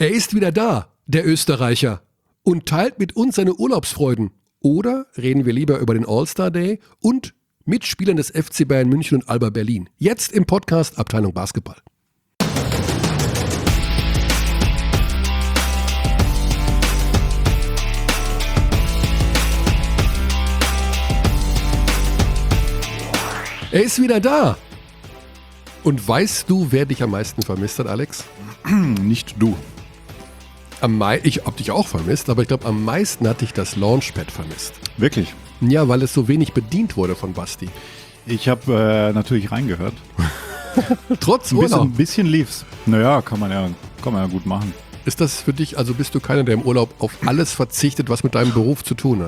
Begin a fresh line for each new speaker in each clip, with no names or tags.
Er ist wieder da, der Österreicher, und teilt mit uns seine Urlaubsfreuden. Oder reden wir lieber über den All-Star Day und Mitspielern des FC Bayern München und Alba Berlin. Jetzt im Podcast Abteilung Basketball. Er ist wieder da. Und weißt du, wer dich am meisten vermisst hat, Alex?
Nicht du.
Ich hab dich auch vermisst, aber ich glaube, am meisten hat dich das Launchpad vermisst.
Wirklich?
Ja, weil es so wenig bedient wurde von Basti.
Ich habe natürlich reingehört.
Trotz Urlaub.
Ein bisschen lief's. Naja, kann man ja gut machen.
Ist das für dich, also bist du keiner, der im Urlaub auf alles verzichtet, was mit deinem Beruf zu tun hat?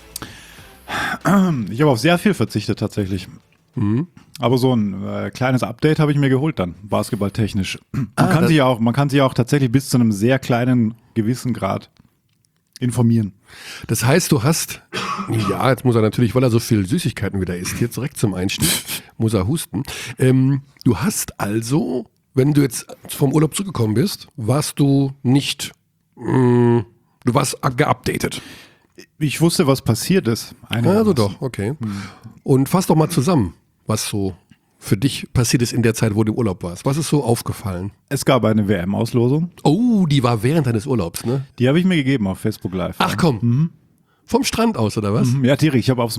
Ich habe auf sehr viel verzichtet tatsächlich. Mhm. Aber so ein kleines Update habe ich mir geholt dann, basketballtechnisch. Man kann sich ja auch tatsächlich bis zu einem sehr kleinen gewissen Grad informieren.
Das heißt, du hast, ja, jetzt muss er natürlich, weil er so viel Süßigkeiten wieder isst, hier direkt zum Einstieg, muss er husten. Du hast also, wenn du jetzt vom Urlaub zurückgekommen bist, warst du nicht, du warst geupdatet.
Ich wusste, was passiert ist.
Also doch, okay. Und fass doch mal zusammen, was so für dich passiert ist in der Zeit, wo du im Urlaub warst. Was ist so aufgefallen?
Es gab eine WM-Auslosung.
Oh, die war während deines Urlaubs, ne?
Die habe ich mir gegeben auf Facebook Live.
Ach komm, vom Strand aus, oder was?
Ja, Thierry, ich habe aufs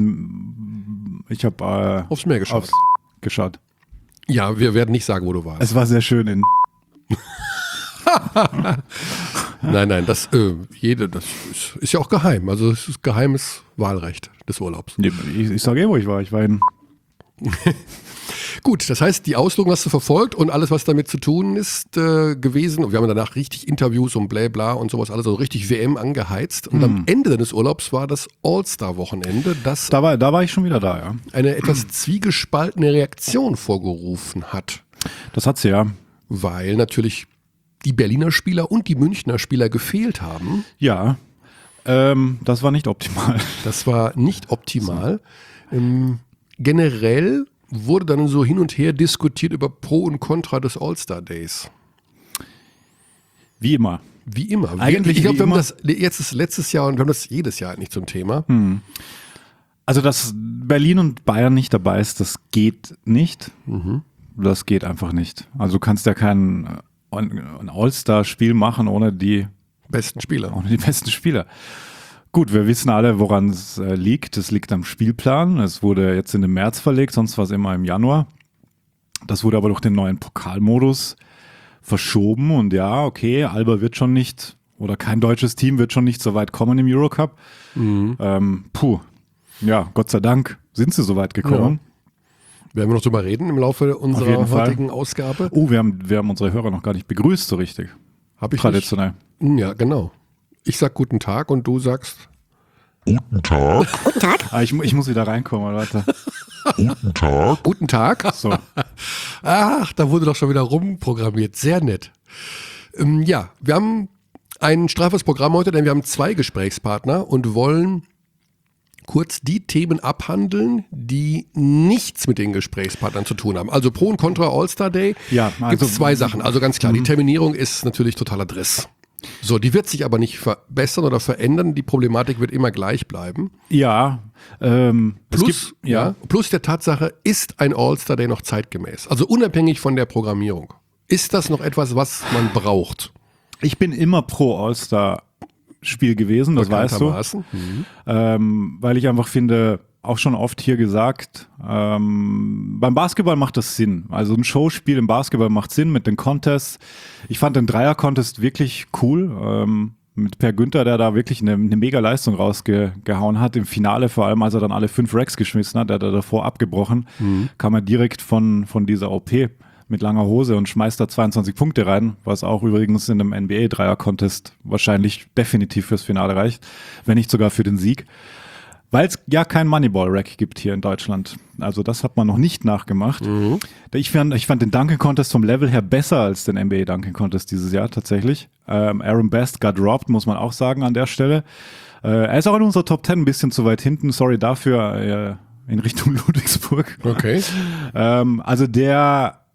Meer geschaut.
Geschaut.
Ja, wir werden nicht sagen, wo du warst.
Es war sehr schön in...
Nein, das ist ja auch geheim. Also es ist geheimes Wahlrecht des Urlaubs.
Ich sage wo ich war. Ich war in...
Gut, das heißt, die Auslosung hast du verfolgt und alles, was damit zu tun ist, gewesen. Und wir haben danach richtig Interviews und bla bla und sowas, alles so richtig WM angeheizt. Und am Ende deines Urlaubs war das All-Star-Wochenende, das
da war ich schon wieder da, ja.
Eine etwas zwiegespaltene Reaktion vorgerufen hat.
Das hat sie, ja.
Weil natürlich die Berliner Spieler und die Münchner Spieler gefehlt haben.
Ja, das war nicht optimal.
Das war nicht optimal. Generell wurde dann so hin und her diskutiert über Pro und Contra des All-Star Days.
Wie immer.
Wie immer.
Eigentlich
ich glaube, wir haben
immer.
das jetzt ist letztes Jahr und wir haben das jedes Jahr eigentlich zum Thema.
Also, dass Berlin und Bayern nicht dabei ist, das geht nicht. Das geht einfach nicht. Also, du kannst ja kein All-Star-Spiel machen ohne die
besten Spieler.
Gut, wir wissen alle, woran es liegt. Es liegt am Spielplan. Es wurde jetzt in den März verlegt, sonst war es immer im Januar. Das wurde aber durch den neuen Pokalmodus verschoben. Und ja, okay, Alba wird schon nicht, oder kein deutsches Team wird schon nicht so weit kommen im Eurocup. Ja, Gott sei Dank sind sie so weit gekommen.
Ja. Werden wir noch drüber reden im Laufe unserer heutigen Ausgabe?
Oh, wir haben unsere Hörer noch gar nicht begrüßt so richtig.
Hab ich
traditionell.
Nicht? Ja, genau. Ich sag guten Tag und du sagst
Guten Tag.
Guten Tag.
Ich muss wieder reinkommen, Leute.
Guten Tag.
Guten Tag.
So.
Ach, da wurde doch schon wieder rumprogrammiert. Sehr nett. Ja, wir haben ein straffes Programm heute, denn wir haben 2 Gesprächspartner und wollen kurz die Themen abhandeln, die nichts mit den Gesprächspartnern zu tun haben. Also Pro und Contra All-Star Day gibt es 2 Sachen. Also ganz klar, die Terminierung ist natürlich totaler Driss. So, die wird sich aber nicht verbessern oder verändern. Die Problematik wird immer gleich bleiben.
Ja.
Plus der Tatsache, ist ein All-Star Day noch zeitgemäß? Also unabhängig von der Programmierung. Ist das noch etwas, was man braucht?
Ich bin immer pro All-Star-Spiel gewesen, das weißt du. Weil ich einfach finde, auch schon oft hier gesagt, beim Basketball macht das Sinn. Also ein Showspiel im Basketball macht Sinn mit den Contests. Ich fand den Dreier-Contest wirklich cool. Mit Per Günther, der da wirklich eine mega Leistung rausgehauen hat. Im Finale vor allem, als er dann alle 5 Racks geschmissen hat, der hat er davor abgebrochen, kam er direkt von dieser OP mit langer Hose und schmeißt da 22 Punkte rein, was auch übrigens in einem NBA-Dreier-Contest wahrscheinlich definitiv fürs Finale reicht, wenn nicht sogar für den Sieg. Weil es ja kein Moneyball-Rack gibt hier in Deutschland. Also das hat man noch nicht nachgemacht. Ich fand den Dunking Contest vom Level her besser als den NBA Dunking Contest dieses Jahr tatsächlich. Aaron Best got dropped, muss man auch sagen an der Stelle. Er ist auch in unserer Top 10 ein bisschen zu weit hinten. Sorry dafür, in Richtung Ludwigsburg.
Okay.
Also der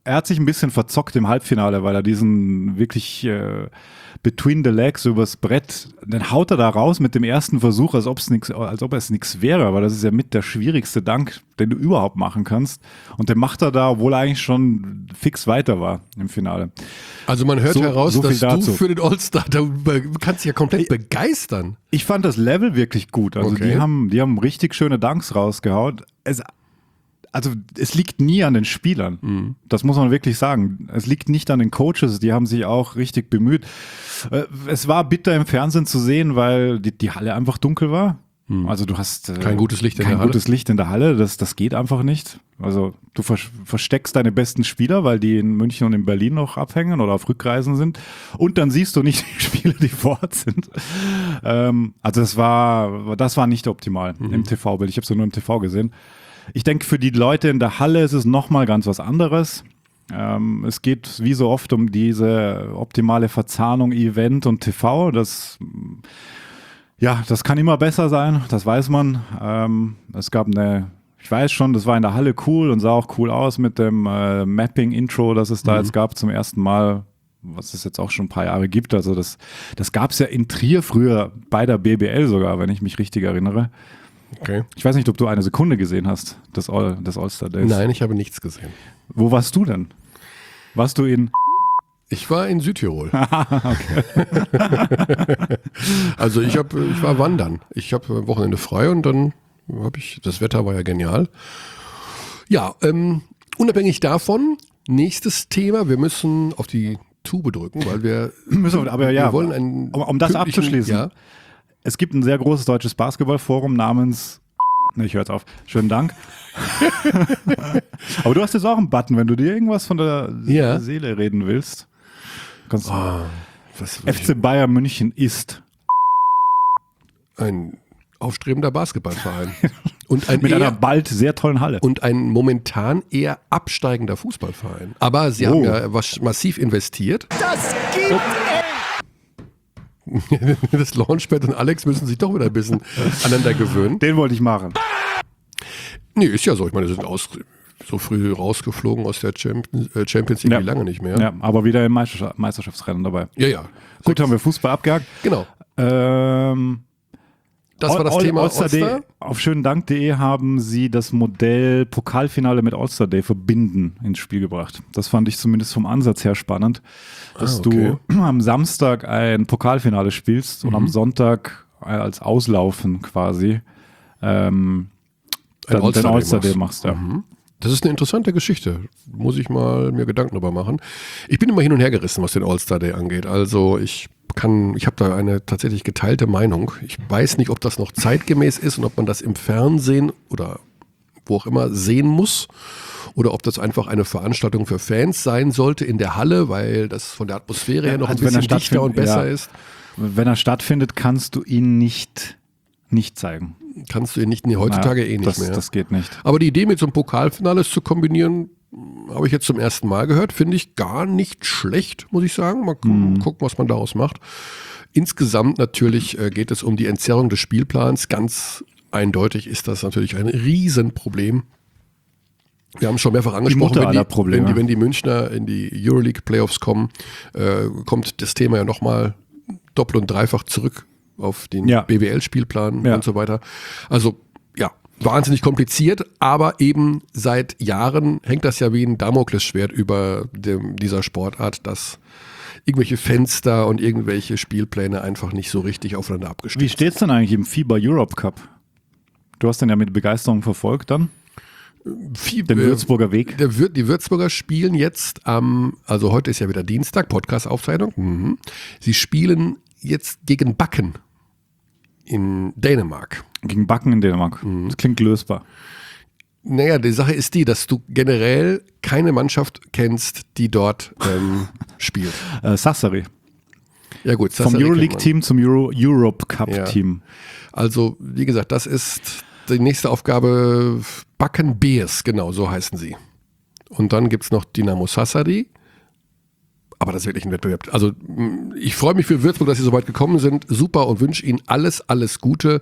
er hat sich ein bisschen verzockt im Halbfinale, weil er diesen wirklich between the legs übers Brett, dann haut er da raus mit dem ersten Versuch, als ob es nichts wäre, aber das ist ja mit der schwierigste Dank, den du überhaupt machen kannst. Und den macht er da, obwohl er eigentlich schon fix weiter war im Finale.
Also man hört heraus, dass
dazu.
du für den All-Star, du kannst dich ja komplett begeistern.
Ich fand das Level wirklich gut. Also
Okay.
die haben richtig schöne Dunks rausgehauen. Es liegt nie an den Spielern. Das muss man wirklich sagen. Es liegt nicht an den Coaches, die haben sich auch richtig bemüht. Es war bitter im Fernsehen zu sehen, weil die Halle einfach dunkel war. Also du hast
Kein gutes Licht in der Halle.
Kein gutes Licht in der Halle, das geht einfach nicht. Also du versteckst deine besten Spieler, weil die in München und in Berlin noch abhängen oder auf Rückreisen sind. Und dann siehst du nicht die Spieler, die vor Ort sind. Also das war nicht optimal im TV-Bild. Ich habe es ja nur im TV gesehen. Ich denke, für die Leute in der Halle ist es nochmal ganz was anderes. Es geht wie so oft um diese optimale Verzahnung Event und TV. Das kann immer besser sein, das weiß man. Es gab ich weiß schon, das war in der Halle cool und sah auch cool aus mit dem Mapping-Intro, das es da jetzt gab zum ersten Mal, was es jetzt auch schon ein paar Jahre gibt. Also das gab es ja in Trier früher bei der BBL sogar, wenn ich mich richtig erinnere.
Okay.
Ich weiß nicht, ob du eine Sekunde gesehen hast, des All-Star Days.
Nein, ich habe nichts gesehen.
Wo warst du denn? Warst du in...
Ich war in Südtirol. Also ich war wandern. Ich habe Wochenende frei und dann das Wetter war ja genial. Ja, unabhängig davon, nächstes Thema, wir müssen auf die Tube drücken, weil wir wollen einen
um das abzuschließen.
Ja.
Es gibt ein sehr großes deutsches Basketballforum namens... Ich höre jetzt auf. Schönen Dank. Aber du hast jetzt auch einen Button, wenn du dir irgendwas von der Seele reden willst. Kannst FC Bayern München ist
ein aufstrebender Basketballverein. Und
mit einer bald sehr tollen Halle.
Und ein momentan eher absteigender Fußballverein. Aber sie haben ja massiv investiert.
Das gibt
Das Launchpad und Alex müssen sich doch wieder ein bisschen aneinander gewöhnen.
Den wollte ich machen.
Nee, ist ja so. Ich meine, sie sind so früh rausgeflogen aus der Champions League wie lange nicht mehr.
Ja, aber wieder im Meisterschaftsrennen dabei.
Ja.
Gut, haben wir Fußball abgehakt.
Genau. Das war das Thema All-Star.
Auf schönendank.de haben sie das Modell Pokalfinale mit All-Star Day verbinden ins Spiel gebracht. Das fand ich zumindest vom Ansatz her spannend, dass du am Samstag ein Pokalfinale spielst und am Sonntag als Auslaufen quasi den All-Star Day machst. Ja.
Das ist eine interessante Geschichte. Muss ich mal mir Gedanken darüber machen. Ich bin immer hin und her gerissen, was den All-Star Day angeht. Also ich habe da eine tatsächlich geteilte Meinung. Ich weiß nicht, ob das noch zeitgemäß ist und ob man das im Fernsehen oder wo auch immer sehen muss oder ob das einfach eine Veranstaltung für Fans sein sollte in der Halle, weil das von der Atmosphäre her noch ein bisschen dichter und besser ist.
Wenn er stattfindet, kannst du ihn nicht zeigen.
Kannst du ihn nicht, heutzutage nicht mehr.
Das geht nicht.
Aber die Idee mit so einem Pokalfinale zu kombinieren, habe ich jetzt zum ersten Mal gehört, finde ich gar nicht schlecht, muss ich sagen. Mal gucken, was man daraus macht. Insgesamt natürlich geht es um die Entzerrung des Spielplans. Ganz eindeutig ist das natürlich ein Riesenproblem. Wir haben es schon mehrfach angesprochen, wenn die Münchner in die Euroleague Playoffs kommen, kommt das Thema ja nochmal doppelt und dreifach zurück auf den BWL-Spielplan und so weiter. Also ja, wahnsinnig kompliziert, aber eben seit Jahren hängt das ja wie ein Damoklesschwert über dieser Sportart, dass irgendwelche Fenster und irgendwelche Spielpläne einfach nicht so richtig aufeinander abgestimmt sind.
Wie steht's denn eigentlich im FIBA Europe Cup? Du hast den ja mit Begeisterung verfolgt dann? Den Würzburger Weg.
Die Würzburger spielen jetzt also heute ist ja wieder Dienstag, Podcast-Aufzeichnung. Sie spielen jetzt gegen Bakken in Dänemark.
Gegen Bakken in Dänemark. Das klingt lösbar.
Naja, die Sache ist die, dass du generell keine Mannschaft kennst, die dort spielt.
Sassari.
Ja gut,
Sassari vom Euroleague-Team zum Europe Cup-Team.
Ja. Also, wie gesagt, das ist die nächste Aufgabe. Bakken Bears, genau, so heißen sie. Und dann gibt es noch Dinamo Sassari. Aber das ist wirklich ein Wettbewerb. Also ich freue mich für Würzburg, dass sie so weit gekommen sind. Super und wünsche ihnen alles Gute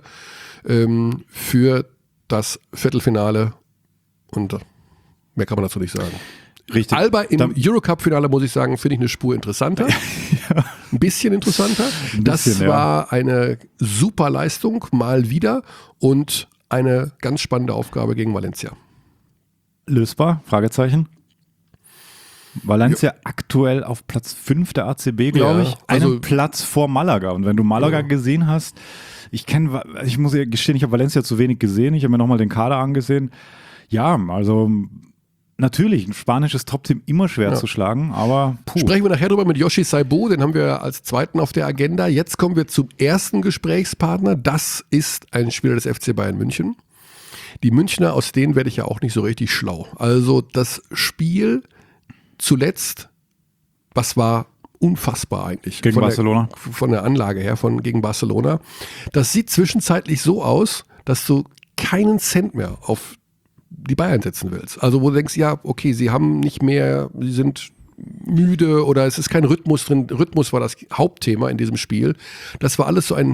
für das Viertelfinale. Und mehr kann man dazu nicht sagen.
Richtig.
Alba im Eurocup-Finale, muss ich sagen, finde ich eine Spur interessanter. Ein bisschen interessanter. Das war eine super Leistung, mal wieder. Und eine ganz spannende Aufgabe gegen Valencia.
Lösbar? Fragezeichen. Valencia aktuell auf Platz 5 der ACB, glaube ich. Einen Platz vor Malaga. Und wenn du Malaga gesehen hast, ich muss ja gestehen, ich habe Valencia zu wenig gesehen. Ich habe mir nochmal den Kader angesehen. Ja, also natürlich, ein spanisches Top-Team immer schwer zu schlagen, aber
Sprechen wir nachher drüber mit Yoshi Saibo, den haben wir als zweiten auf der Agenda. Jetzt kommen wir zum ersten Gesprächspartner. Das ist ein Spieler des FC Bayern München. Die Münchner, aus denen werde ich ja auch nicht so richtig schlau. Also das Spiel zuletzt, was war unfassbar eigentlich.
Gegen Barcelona.
Von der Anlage her, gegen Barcelona. Das sieht zwischenzeitlich so aus, dass du keinen Cent mehr auf die Bayern setzen willst. Also wo du denkst, ja, okay, sie haben nicht mehr, sie sind müde oder es ist kein Rhythmus drin. Rhythmus war das Hauptthema in diesem Spiel. Das war alles so ein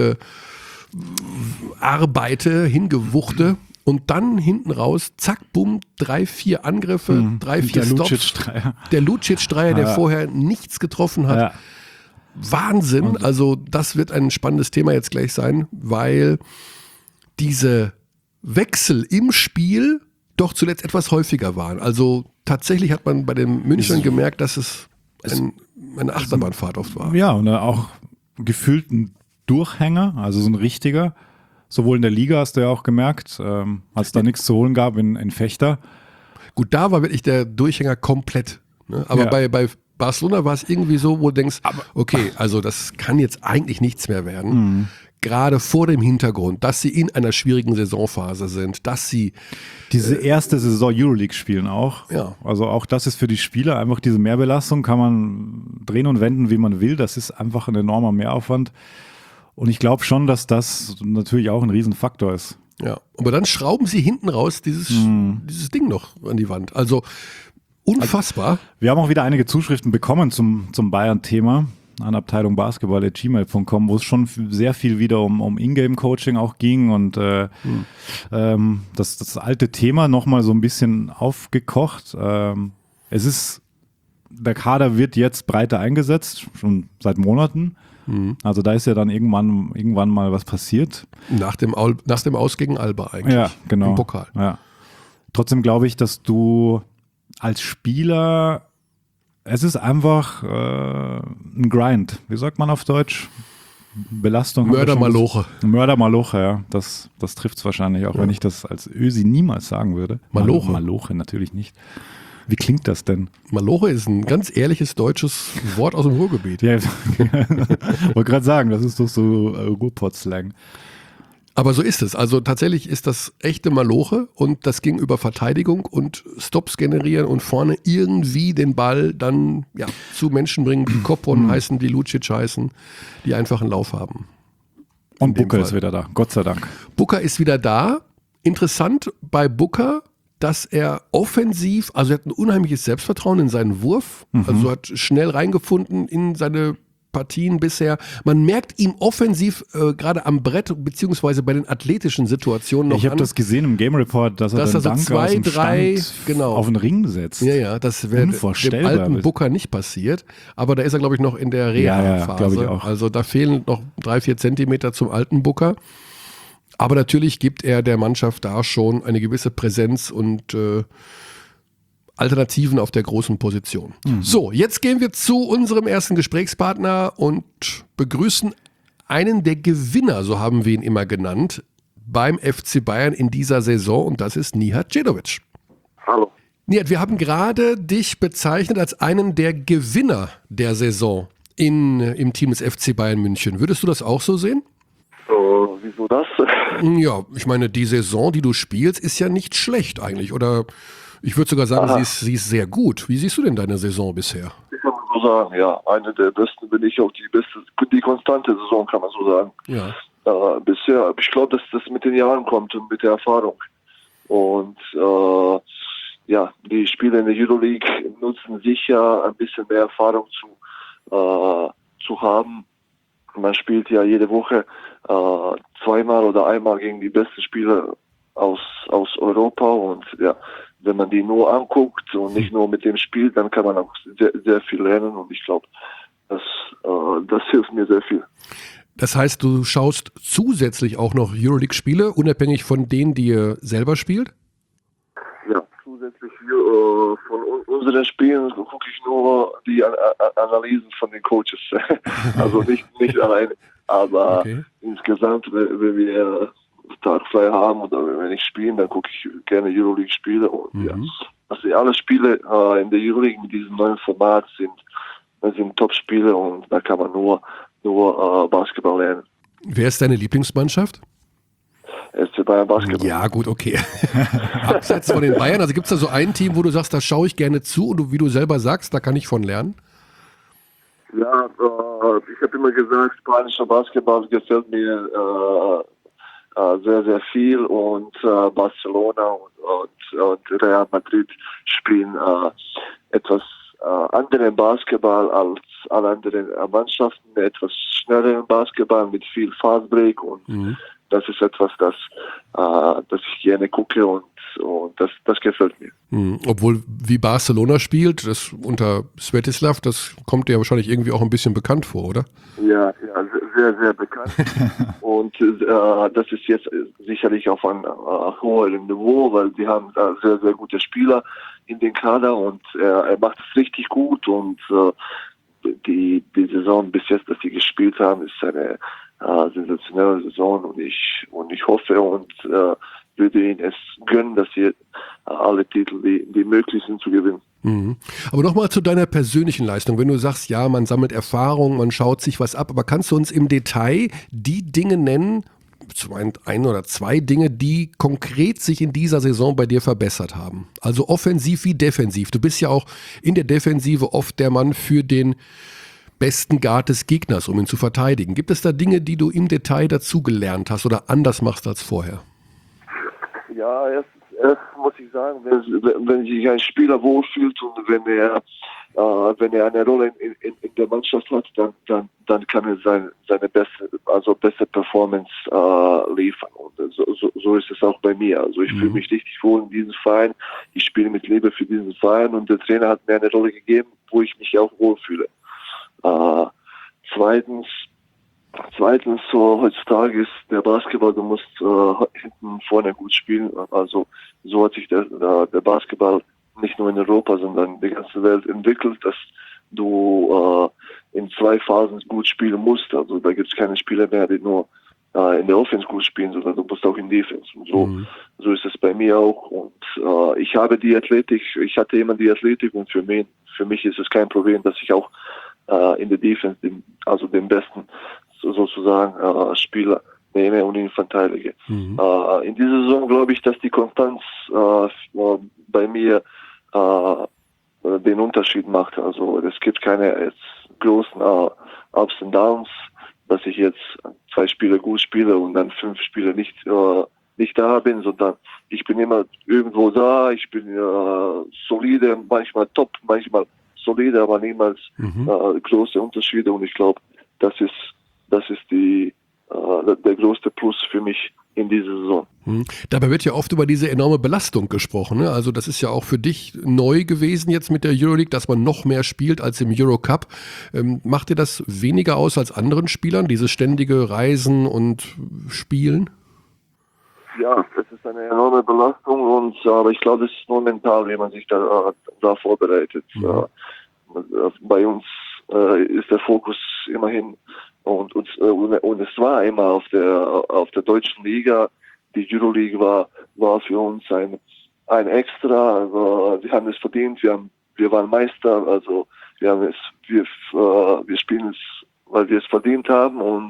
Hingewuchte. Und dann hinten raus, zack, bumm, 3, 4 Angriffe, 3, 4 Stops. Der Lucic-Dreier, der vorher nichts getroffen hat. Ja. Wahnsinn. Also das wird ein spannendes Thema jetzt gleich sein, weil diese Wechsel im Spiel doch zuletzt etwas häufiger waren. Also tatsächlich hat man bei den Münchnern gemerkt, dass es eine Achterbahnfahrt oft war.
Ja, und auch gefühlt ein Durchhänger, also so ein richtiger. Sowohl in der Liga hast du ja auch gemerkt, als da nichts zu holen gab in Fechter.
Gut, da war wirklich der Durchhänger komplett. Ne? Aber bei Barcelona war es irgendwie so, wo du denkst, okay, also das kann jetzt eigentlich nichts mehr werden. Gerade vor dem Hintergrund, dass sie in einer schwierigen Saisonphase sind, dass sie
diese erste Saison Euroleague spielen auch.
Ja.
Also auch das ist für die Spieler einfach diese Mehrbelastung, kann man drehen und wenden, wie man will. Das ist einfach ein enormer Mehraufwand. Und ich glaube schon, dass das natürlich auch ein Riesenfaktor ist.
Ja, aber dann schrauben sie hinten raus dieses Ding noch an die Wand. Also unfassbar.
Wir haben auch wieder einige Zuschriften bekommen zum Bayern-Thema an Abteilung Basketball@gmail.com, wo es schon sehr viel wieder um Ingame-Coaching auch ging und das alte Thema nochmal so ein bisschen aufgekocht. Der Kader wird jetzt breiter eingesetzt, schon seit Monaten. Also da ist ja dann irgendwann mal was passiert.
Nach dem Aus gegen Alba eigentlich.
Ja, genau.
Im Pokal.
Ja. Trotzdem glaube ich, dass du als Spieler, es ist einfach ein Grind. Wie sagt man auf Deutsch? Belastung.
Mördermaloche.
Mördermaloche, ja. Das trifft es wahrscheinlich, auch wenn ich das als Ösi niemals sagen würde.
Maloche.
Maloche natürlich nicht. Wie klingt das denn?
Maloche ist ein ganz ehrliches deutsches Wort aus dem Ruhrgebiet.
Ja, wollte gerade sagen, das ist doch so Ruhrpott-Slang.
Aber so ist es. Also tatsächlich ist das echte Maloche und das ging über Verteidigung und Stops generieren und vorne irgendwie den Ball dann zu Menschen bringen, die Kopon heißen, die Lucic heißen, die einfach einen Lauf haben.
Und Booker ist wieder da, Gott sei Dank.
Booker ist wieder da. Interessant bei Booker, dass er offensiv, also er hat ein unheimliches Selbstvertrauen in seinen Wurf, also hat schnell reingefunden in seine Partien bisher. Man merkt ihm offensiv gerade am Brett beziehungsweise bei den athletischen Situationen noch
Ich habe das gesehen im Game Report, dass er den Dank
2,
aus dem
3
Stand auf den Ring setzt.
Ja, das wäre dem alten Booker nicht passiert. Aber da ist er, glaube ich, noch in der Reha-Phase.
glaube ich auch.
Also da fehlen noch 3-4 Zentimeter zum alten Booker. Aber natürlich gibt er der Mannschaft da schon eine gewisse Präsenz und Alternativen auf der großen Position. So, jetzt gehen wir zu unserem ersten Gesprächspartner und begrüßen einen der Gewinner, so haben wir ihn immer genannt, beim FC Bayern in dieser Saison und das ist Nihat Djedovic.
Hallo.
Nihat, wir haben gerade dich bezeichnet als einen der Gewinner der Saison im Team des FC Bayern München. Würdest du das auch so sehen?
Wieso das?
Ja, ich meine, die Saison, die du spielst, ist ja nicht schlecht eigentlich. Oder ich würde sogar sagen, sie ist sehr gut. Wie siehst du denn deine Saison bisher?
Ich kann man so sagen, ja. Eine der besten, wenn nicht auch die konstante Saison, kann man so sagen.
Ja.
Bisher, ich glaube, dass das mit den Jahren kommt und mit der Erfahrung. Und die Spieler in der Euroleague nutzen sicher ein bisschen mehr Erfahrung zu haben. Man spielt ja jede Woche zweimal oder einmal gegen die besten Spieler aus Europa und ja, wenn man die nur anguckt und nicht nur mit dem spielt, dann kann man auch sehr, sehr viel lernen und ich glaube, das hilft mir sehr viel.
Das heißt, du schaust zusätzlich auch noch Euroleague-Spiele, unabhängig von denen, die ihr selber spielt?
Ja, zusätzlich von unseren Spielen gucke ich nur die Analysen von den Coaches. Also nicht alleine, aber insgesamt, wenn wir Tag frei haben oder wenn ich spiele, dann gucke ich gerne Euroleague-Spiele und ja, also alle Spiele in der Euroleague mit diesem neuen Format sind Top-Spiele und da kann man nur Basketball lernen.
Wer ist deine Lieblingsmannschaft?
SC Bayern Basketball.
Ja, gut, okay. Abseits von den Bayern, also gibt es da so ein Team, wo du sagst, da schaue ich gerne zu und wie du selber sagst, da kann ich von lernen?
Ja, ich habe immer gesagt, spanischer Basketball gefällt mir sehr, sehr viel und Barcelona und Real Madrid spielen etwas anderen Basketball als alle anderen Mannschaften, etwas schnelleren Basketball mit viel Fastbreak und das ist etwas, das ich gerne gucke und das gefällt mir.
Obwohl, wie Barcelona spielt, das unter Svetislav, das kommt dir wahrscheinlich irgendwie auch ein bisschen bekannt vor, oder?
Ja, sehr, sehr bekannt. Und das ist jetzt sicherlich auf einem hohen Niveau, weil die haben sehr, sehr gute Spieler in den Kader und er macht es richtig gut und die Saison bis jetzt, dass sie gespielt haben, ist eine sensationelle Saison und ich hoffe und würde ihnen es gönnen, dass sie alle Titel, die möglich sind, zu gewinnen.
Aber nochmal zu deiner persönlichen Leistung. Wenn du sagst, ja, man sammelt Erfahrung, man schaut sich was ab, aber kannst du uns im Detail die Dinge nennen, ein oder zwei Dinge, die konkret sich in dieser Saison bei dir verbessert haben? Also offensiv wie defensiv. Du bist ja auch in der Defensive oft der Mann für den besten Guard des Gegners, um ihn zu verteidigen. Gibt es da Dinge, die du im Detail dazu gelernt hast oder anders machst als vorher?
Ja, erst muss ich sagen, wenn sich ein Spieler wohlfühlt und wenn er eine Rolle in der Mannschaft hat, dann kann er seine beste Performance liefern. Und so ist es auch bei mir. Also ich fühle mich richtig wohl in diesem Verein. Ich spiele mit Liebe für diesen Verein und der Trainer hat mir eine Rolle gegeben, wo ich mich auch wohlfühle. Zweitens, so heutzutage ist der Basketball, du musst hinten vorne gut spielen. Also so hat sich der Basketball nicht nur in Europa, sondern in der ganzen Welt entwickelt, dass du in zwei Phasen gut spielen musst. Also da gibt es keine Spieler mehr, die nur in der Offense gut spielen, sondern du musst auch in Defense. Und so ist es bei mir auch. Und ich habe die Athletik, ich hatte immer die Athletik und für mich ist es kein Problem, dass ich auch in der Defense, den besten sozusagen Spieler nehme und ihn verteidige. In dieser Saison glaube ich, dass die Konstanz bei mir den Unterschied macht. Also es gibt keine großen Ups und Downs, dass ich jetzt 2 Spiele gut spiele und dann 5 Spiele nicht da bin, sondern ich bin immer irgendwo da, ich bin solide, manchmal top, manchmal solide, aber niemals große Unterschiede und ich glaube, das ist der größte Plus für mich in dieser Saison.
Dabei wird ja oft über diese enorme Belastung gesprochen. Ne? Also das ist ja auch für dich neu gewesen jetzt mit der Euroleague, dass man noch mehr spielt als im Eurocup. Macht dir das weniger aus als anderen Spielern, dieses ständige Reisen und Spielen?
Ja, es ist eine enorme Belastung aber ich glaube, es ist nur mental, wie man sich da vorbereitet. Bei uns ist der Fokus immerhin und es war immer auf der deutschen Liga. Die Euroleague war für uns ein Extra. Also wir haben es verdient. Wir waren Meister. Also wir spielen es, weil wir es verdient haben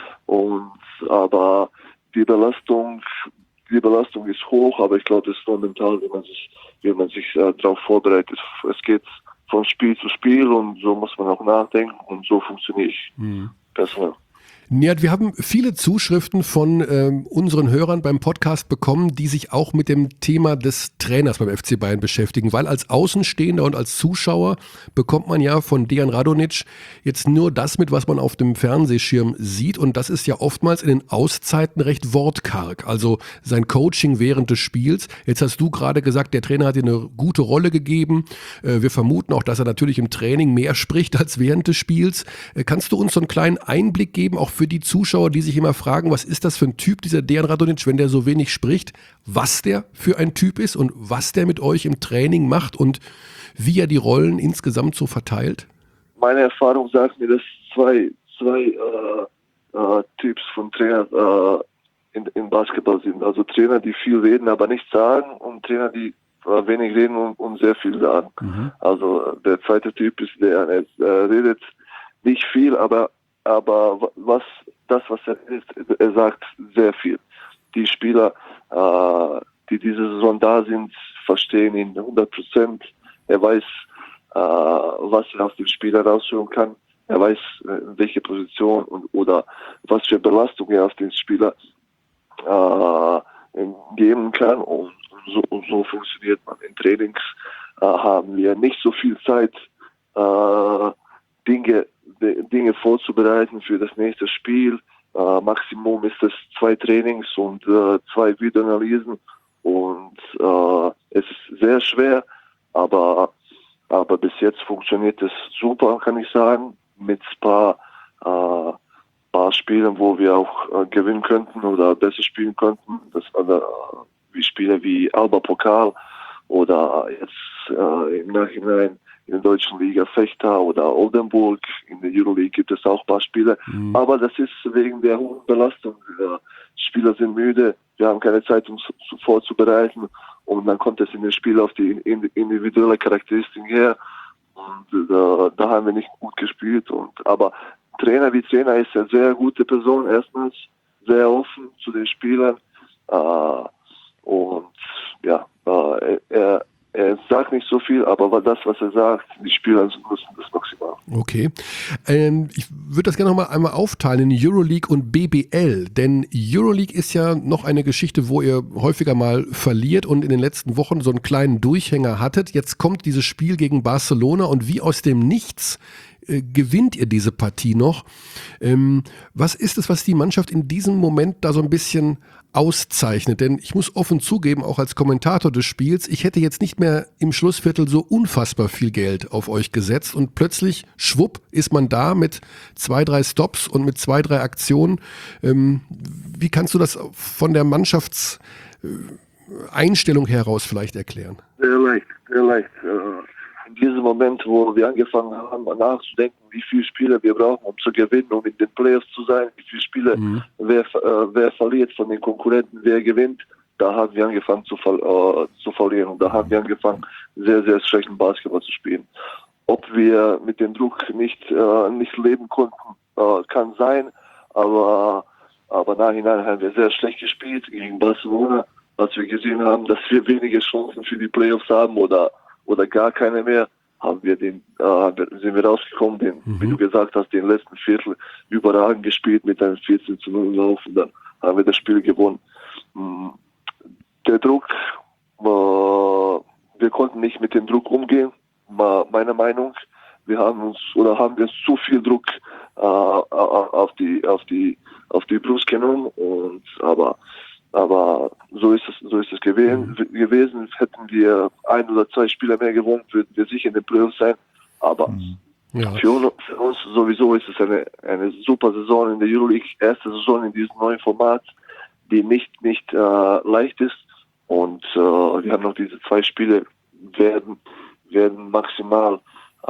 aber die Belastung ist hoch. Aber ich glaube, das ist nur mental, wie man sich darauf vorbereitet. Es geht von Spiel zu Spiel und so muss man auch nachdenken und so funktioniere ich. Personal.
Nihat, wir haben viele Zuschriften von unseren Hörern beim Podcast bekommen, die sich auch mit dem Thema des Trainers beim FC Bayern beschäftigen, weil als Außenstehender und als Zuschauer bekommt man ja von Dejan Radonjic jetzt nur das mit, was man auf dem Fernsehschirm sieht, und das ist ja oftmals in den Auszeiten recht wortkarg, also sein Coaching während des Spiels. Jetzt hast du gerade gesagt, der Trainer hat dir eine gute Rolle gegeben. Wir vermuten auch, dass er natürlich im Training mehr spricht als während des Spiels. Kannst du uns so einen kleinen Einblick geben, auch für die Zuschauer, die sich immer fragen, was ist das für ein Typ, dieser Dejan Radonjic, wenn der so wenig spricht, was der für ein Typ ist und was der mit euch im Training macht und wie er die Rollen insgesamt so verteilt?
Meine Erfahrung sagt mir, dass zwei Typs von Trainer in Basketball sind. Also Trainer, die viel reden, aber nichts sagen, und Trainer, die wenig reden und sehr viel sagen. Also der zweite Typ ist der redet nicht viel, aber was er redet, er sagt sehr viel. Die Spieler, die diese Saison da sind, verstehen ihn 100%. Er weiß, was er aus dem Spieler rausholen kann. Er weiß, welche Position oder was für Belastung er auf den Spieler geben kann, und so funktioniert man. In Trainings haben wir nicht so viel Zeit, Dinge vorzubereiten für das nächste Spiel. Maximum ist es 2 Trainings und 2 Videoanalysen, und es ist sehr schwer, aber bis jetzt funktioniert es super, kann ich sagen, mit ein paar Spielen, wo wir auch gewinnen könnten oder besser spielen könnten. Wie Spiele wie Alba Pokal oder jetzt im Nachhinein in der deutschen Liga Fechter oder Oldenburg. In der Euroleague gibt es auch ein paar Spiele. Aber das ist wegen der hohen Belastung. Spieler sind müde, wir haben keine Zeit, um vorzubereiten, und dann kommt es in den Spiel auf die individuelle Charakteristik her, und da haben wir nicht gut gespielt. Aber Trainer wie Trainer ist eine sehr gute Person, erstmals sehr offen zu den Spielern, und ja, er sagt nicht so viel, aber das, was er sagt, die Spieler nutzen das maximal.
Okay. Ich würde das gerne noch mal einmal aufteilen in Euroleague und BBL, denn Euroleague ist ja noch eine Geschichte, wo ihr häufiger mal verliert und in den letzten Wochen so einen kleinen Durchhänger hattet. Jetzt kommt dieses Spiel gegen Barcelona, und wie aus dem Nichts gewinnt ihr diese Partie noch. Was ist es, was die Mannschaft in diesem Moment da so ein bisschen auszeichnet? Denn ich muss offen zugeben, auch als Kommentator des Spiels, ich hätte jetzt nicht mehr im Schlussviertel so unfassbar viel Geld auf euch gesetzt, und plötzlich, schwupp, ist man da mit 2, 3 Stops und mit 2, 3 Aktionen. Wie kannst du das von der Mannschaftseinstellung heraus vielleicht erklären?
Sehr leicht. In diesem Moment, wo wir angefangen haben, nachzudenken, wie viele Spiele wir brauchen, um zu gewinnen, um in den Playoffs zu sein, wie viele Spiele, wer verliert von den Konkurrenten, wer gewinnt, da haben wir angefangen zu verlieren, und da haben wir angefangen, sehr, sehr schlechten Basketball zu spielen. Ob wir mit dem Druck nicht leben konnten, kann sein, aber nachhinein haben wir sehr schlecht gespielt gegen Barcelona, als wir gesehen haben, dass wir wenige Chancen für die Playoffs haben oder gar keine mehr, sind wir rausgekommen, wie du gesagt hast, den letzten Viertel überragend gespielt mit einem 14-0 Lauf, und dann haben wir das Spiel gewonnen. Der Druck, wir konnten nicht mit dem Druck umgehen, meiner Meinung. Haben wir zu viel Druck auf die Brust genommen, aber so ist es gewesen. Hätten wir 1 oder 2 Spieler mehr gewonnen, würden wir sicher in den Playoffs sein. Aber für uns sowieso ist es eine super Saison in der Euroleague, erste Saison in diesem neuen Format, die nicht leicht ist. Und wir haben noch diese 2 Spiele, werden maximal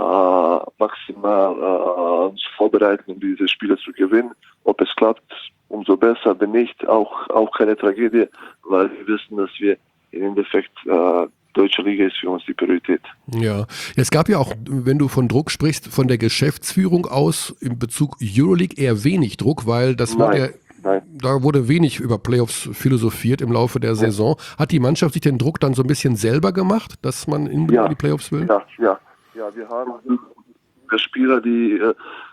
uns vorbereiten, um diese Spiele zu gewinnen. Ob es klappt, umso besser, wenn nicht, auch keine Tragödie, weil wir wissen, dass wir im Endeffekt deutsche Liga ist für uns die Priorität.
Ja, es gab ja auch, wenn du von Druck sprichst, von der Geschäftsführung aus in Bezug Euroleague eher wenig Druck, weil da wurde wenig über Playoffs philosophiert im Laufe der Saison. Hat die Mannschaft sich den Druck dann so ein bisschen selber gemacht, dass man in die Playoffs will?
Ja, wir haben Spieler, die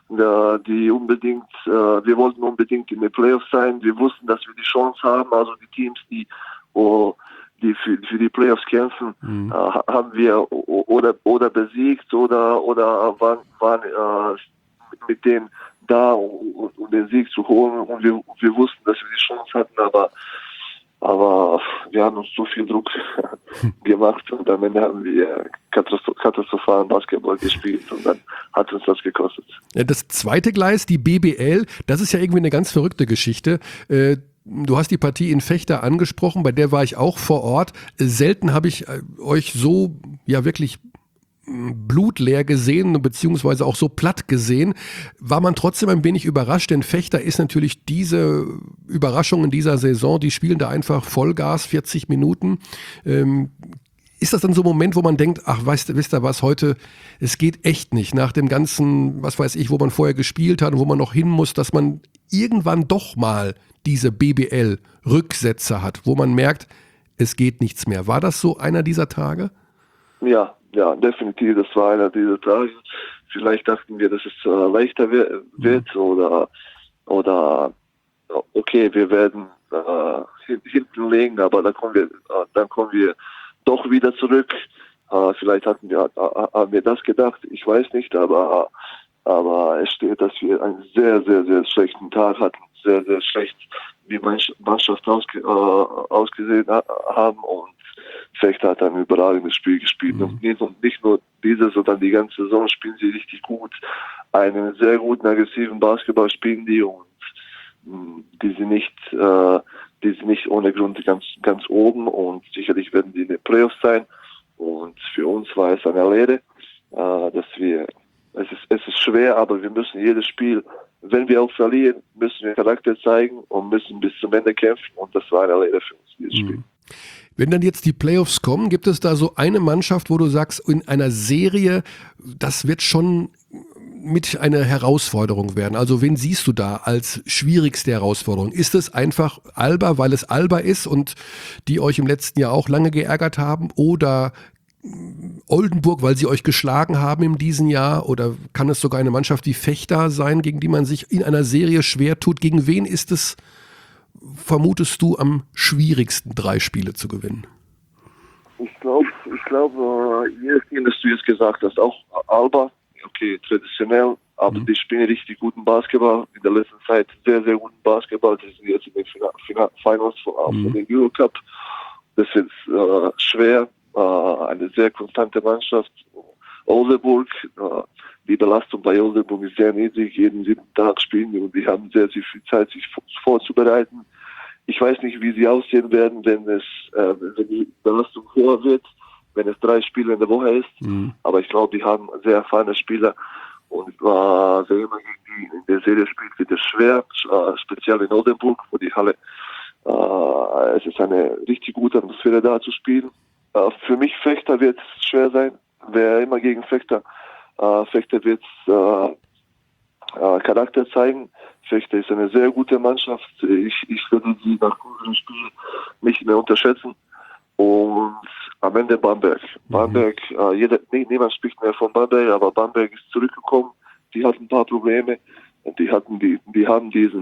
die unbedingt, wir wollten unbedingt in den Playoffs sein. Wir wussten, dass wir die Chance haben. Also die Teams, die für die Playoffs kämpfen, haben wir oder besiegt oder waren mit denen da, um den Sieg zu holen. Und wir wussten, dass wir die Chance hatten, aber wir haben uns so viel Druck gemacht und am Ende haben wir katastrophalen Basketball gespielt und dann hat uns das gekostet.
Das zweite Gleis, die BBL, das ist ja irgendwie eine ganz verrückte Geschichte. Du hast die Partie in Vechta angesprochen, bei der war ich auch vor Ort. Selten habe ich euch so wirklich blutleer gesehen, beziehungsweise auch so platt gesehen, war man trotzdem ein wenig überrascht, denn Vechta ist natürlich diese Überraschung in dieser Saison, die spielen da einfach Vollgas, 40 Minuten. Ist das dann so ein Moment, wo man denkt, ach, wisst ihr was, heute, es geht echt nicht, nach dem ganzen, was weiß ich, wo man vorher gespielt hat und wo man noch hin muss, dass man irgendwann doch mal diese BBL-Rücksätze hat, wo man merkt, es geht nichts mehr. War das so einer dieser Tage?
Ja, definitiv, das war einer dieser Tage. Vielleicht dachten wir, dass es leichter wird oder okay, wir werden hinten liegen, aber dann kommen wir doch wieder zurück. Vielleicht haben wir das gedacht, ich weiß nicht, aber es steht, dass wir einen sehr, sehr, sehr schlechten Tag hatten, sehr, sehr schlecht wie Mannschaft ausgesehen haben und Vechta hat ein überragendes Spiel gespielt. Und nicht nur diese, sondern die ganze Saison spielen sie richtig gut. Einen sehr guten, aggressiven Basketball spielen die und die sind nicht ohne Grund ganz oben und sicherlich werden die in den Playoffs sein. Und für uns war es eine Lehre, es ist schwer, aber wir müssen jedes Spiel, wenn wir auch verlieren, müssen wir Charakter zeigen und müssen bis zum Ende kämpfen und das war eine Lehre für uns, dieses Spiel.
Wenn dann jetzt die Playoffs kommen, gibt es da so eine Mannschaft, wo du sagst, in einer Serie, das wird schon mit einer Herausforderung werden? Also wen siehst du da als schwierigste Herausforderung? Ist es einfach Alba, weil es Alba ist und die euch im letzten Jahr auch lange geärgert haben? Oder Oldenburg, weil sie euch geschlagen haben in diesem Jahr? Oder kann es sogar eine Mannschaft wie Vechta sein, gegen die man sich in einer Serie schwer tut? Gegen wen ist es, vermutest du, am schwierigsten 3 Spiele zu gewinnen?
Ich glaube, jedes Team, das du jetzt gesagt hast, auch Alba, okay, traditionell, aber die spielen richtig guten Basketball, in der letzten Zeit sehr, sehr guten Basketball, die sind jetzt in den Finals von den Eurocup. Das ist schwer, eine sehr konstante Mannschaft. Oldenburg, die Belastung bei Oldenburg ist sehr niedrig, jeden 7. Tag spielen die und die haben sehr, sehr viel Zeit, sich vorzubereiten. Ich weiß nicht, wie sie aussehen werden, wenn die Belastung höher wird, wenn es 3 Spiele in der Woche ist. Aber ich glaube, die haben sehr erfahrene Spieler und wer immer gegen die in der Serie spielt, wird es schwer, speziell in Oldenburg, wo die Halle, es ist eine richtig gute Atmosphäre da zu spielen. Für mich Vechta wird es schwer sein. Wer immer gegen Vechta wird Charakter zeigen. Vechta ist eine sehr gute Mannschaft. Ich würde sie nach unserem Spiel nicht mehr unterschätzen. Und am Ende Bamberg. Niemand spricht mehr von Bamberg, aber Bamberg ist zurückgekommen. Die hatten ein paar Probleme. Und die haben diesen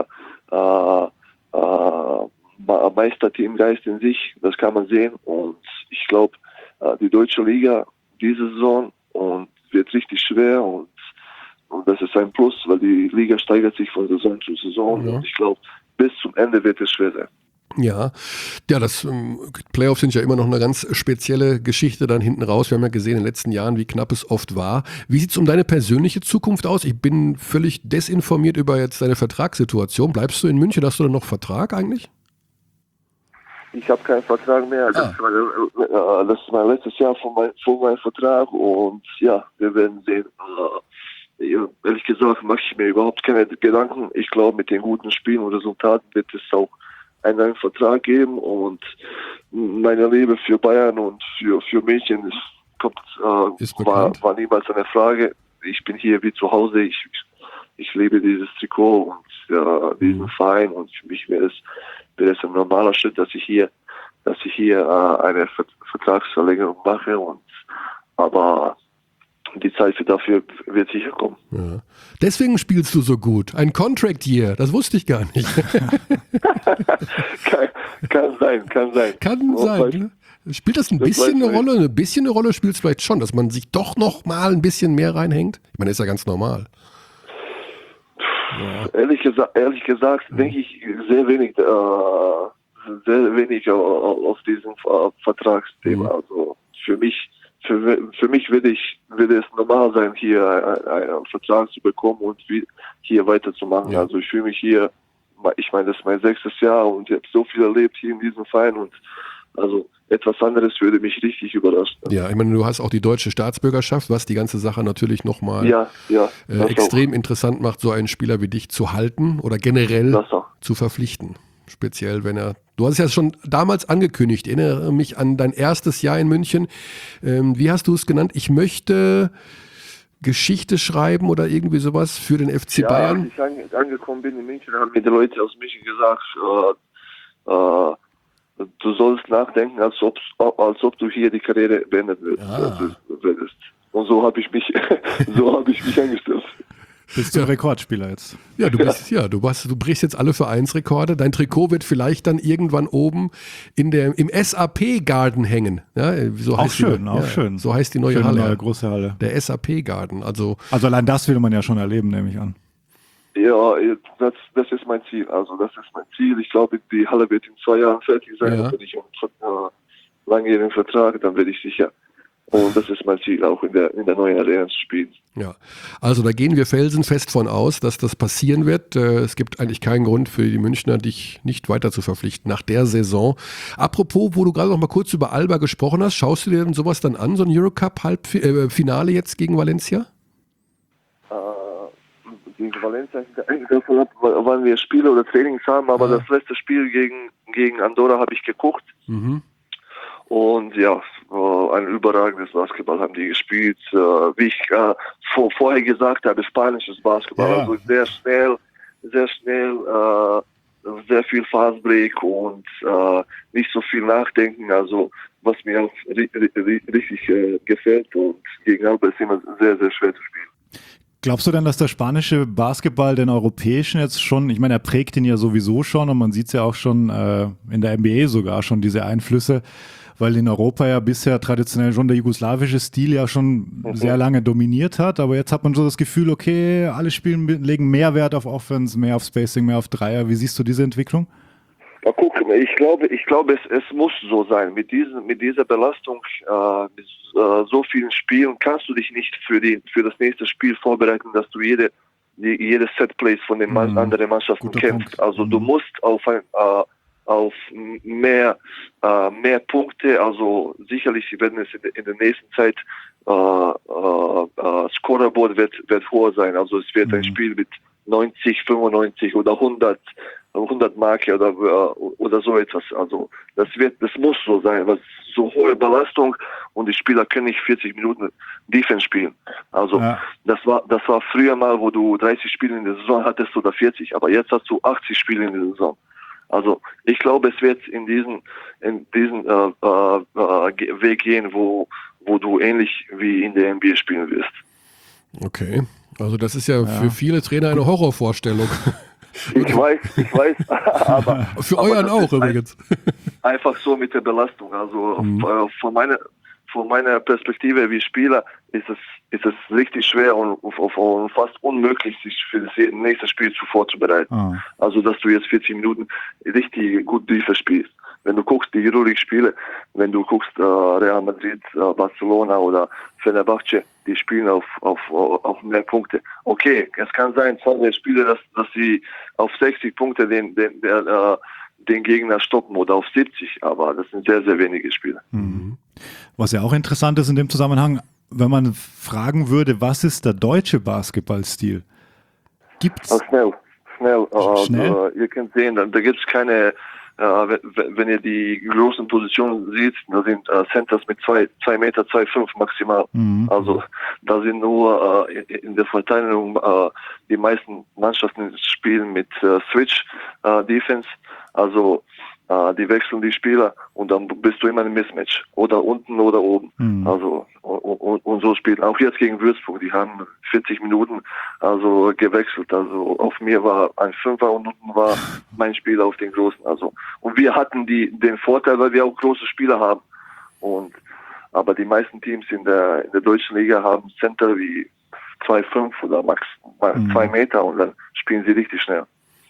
Meisterteamgeist in sich. Das kann man sehen. Und ich glaube, die deutsche Liga diese Saison und wird richtig schwer und das ist ein Plus, weil die Liga steigert sich von Saison zu Saison und ich glaube, bis zum Ende wird es schwer sein.
Ja, das Playoffs sind ja immer noch eine ganz spezielle Geschichte dann hinten raus. Wir haben ja gesehen in den letzten Jahren, wie knapp es oft war. Wie sieht es um deine persönliche Zukunft aus? Ich bin völlig desinformiert über jetzt deine Vertragssituation. Bleibst du in München? Hast du denn noch Vertrag eigentlich?
Ich habe keinen Vertrag mehr. Das ist mein letztes Jahr vor meinem Vertrag und ja, wir werden sehen. Ehrlich gesagt mache ich mir überhaupt keine Gedanken. Ich glaube, mit den guten Spielen und Resultaten wird es auch einen neuen Vertrag geben und meine Liebe für Bayern und für München war niemals eine Frage. Ich bin hier wie zu Hause. Ich liebe dieses Trikot und diesen Verein und für mich wäre es ein normaler Schritt, dass ich hier eine Vertragsverlängerung mache aber die Zeit dafür wird sicher kommen.
Ja. Deswegen spielst du so gut. Ein Contract Year, das wusste ich gar nicht.
kann sein.
Kann sein. Ne? Spielt das ein bisschen eine Rolle? Ein bisschen eine Rolle spielt es vielleicht schon, dass man sich doch noch mal ein bisschen mehr reinhängt? Ich meine, ist ja ganz normal.
Ja. Ehrlich gesagt denke ich sehr wenig auf diesem Vertragsthema. Also für mich würde es normal sein, hier einen Vertrag zu bekommen und hier weiterzumachen. Ja. Also ich fühle mich hier, ich meine, das ist mein 6. Jahr und ich habe so viel erlebt hier in diesem Verein und also etwas anderes würde mich richtig überraschen.
Ja, ich meine, du hast auch die deutsche Staatsbürgerschaft, was die ganze Sache natürlich nochmal extrem interessant macht, so einen Spieler wie dich zu halten oder generell zu verpflichten. Speziell, wenn er... Du hast es ja schon damals angekündigt, ich erinnere mich an dein erstes Jahr in München. Wie hast du es genannt? Ich möchte Geschichte schreiben oder irgendwie sowas für den FC Bayern?
Als ich angekommen bin in München, haben mir die Leute aus München gesagt, du sollst nachdenken, als ob du hier die Karriere beendet würdest. Und so habe ich mich angestellt.
Bist du ein Rekordspieler jetzt?
Ja, du brichst jetzt alle Vereinsrekorde. Dein Trikot wird vielleicht dann irgendwann oben im SAP Garden hängen. Ja, so heißt schön. So heißt die neue Halle.
Neue große Halle.
Der SAP Garden. Also
allein das will man ja schon erleben, nehme ich an.
Ja, das ist mein Ziel. Also das ist mein Ziel. Ich glaube, die Halle wird in 2 Jahren fertig sein. Ja. Wenn ich einen langjährigen Vertrag, dann werde ich sicher. Und das ist mein Ziel, auch in der neuen Arena zu spielen.
Ja, also da gehen wir felsenfest von aus, dass das passieren wird. Es gibt eigentlich keinen Grund für die Münchner, dich nicht weiter zu verpflichten nach der Saison. Apropos, wo du gerade noch mal kurz über Alba gesprochen hast, schaust du dir denn sowas dann an, so ein Eurocup-Finale jetzt gegen Valencia?
Gegen Valencia hängt davon ab, wann wir Spiele oder Trainings haben, aber das letzte Spiel gegen Andorra habe ich geguckt. Mhm. Und ja, ein überragendes Basketball haben die gespielt. Wie ich vorher gesagt habe, spanisches Basketball. Ja. Also sehr schnell, sehr viel Fastbreak und nicht so viel nachdenken. Also was mir auch richtig gefällt. Und gegen Alba ist immer sehr, sehr schwer zu spielen.
Glaubst du denn, dass der spanische Basketball den europäischen jetzt schon, ich meine, er prägt ihn ja sowieso schon und man sieht es ja auch schon in der NBA sogar schon, diese Einflüsse, weil in Europa ja bisher traditionell schon der jugoslawische Stil ja schon sehr lange dominiert hat, aber jetzt hat man so das Gefühl, okay, alle legen mehr Wert auf Offense, mehr auf Spacing, mehr auf Dreier. Wie siehst du diese Entwicklung?
Mal gucken, ich glaube, es muss so sein. Mit dieser Belastung, mit so vielen Spielen kannst du dich nicht für das nächste Spiel vorbereiten, dass du jede Setplays von den anderen Mannschaften kennst. Also du musst auf mehr Punkte, also sicherlich werden es in der nächsten Zeit Scoreboard wird hoher sein. Also es wird ein Spiel mit 90, 95 oder 100 Marke oder so etwas. Also das muss so sein, was so hohe Belastung und die Spieler können nicht 40 Minuten Defense spielen. Also das war früher mal, wo du 30 Spiele in der Saison hattest oder 40, aber jetzt hast du 80 Spiele in der Saison. Also ich glaube, es wird in diesen Weg gehen, wo du ähnlich wie in der NBA spielen wirst.
Okay, also das ist ja für viele Trainer eine Horrorvorstellung.
Ich weiß, aber...
Für euren auch übrigens.
Einfach so mit der Belastung. Also von meiner Perspektive wie Spieler ist es richtig schwer und fast unmöglich, sich für das nächste Spiel vorzubereiten. Also, dass du jetzt 40 Minuten richtig gut Defense spielst. Wenn du guckst, die Euroleague-Spiele, wenn du guckst, Real Madrid, Barcelona oder Fenerbahce, die spielen auf mehr Punkte. Okay, es kann sein, 20 Spiele, dass sie auf 60 Punkte den Gegner stoppen oder auf 70, aber das sind sehr, sehr wenige Spiele.
Mhm. Was ja auch interessant ist in dem Zusammenhang, wenn man fragen würde, was ist der deutsche Basketballstil? Gibt's?
Schnell. Ihr könnt sehen, da gibt es keine, wenn ihr die großen Positionen seht, da sind Centers mit 2 Meter, 2,5 maximal. Mhm. Also da sind nur in der Verteidigung die meisten Mannschaften spielen mit Switch Defense. Also Die wechseln die Spieler und dann bist du immer ein Mismatch. Oder unten oder oben. Also, und so spielen. Auch jetzt gegen Würzburg, die haben 40 Minuten also gewechselt. Also auf mir war ein Fünfer und unten war mein Spieler auf den Großen. Also, und wir hatten den Vorteil, weil wir auch große Spieler haben. Aber die meisten Teams in der deutschen Liga haben Center wie 2,5 oder max 2 Meter und dann spielen sie richtig schnell.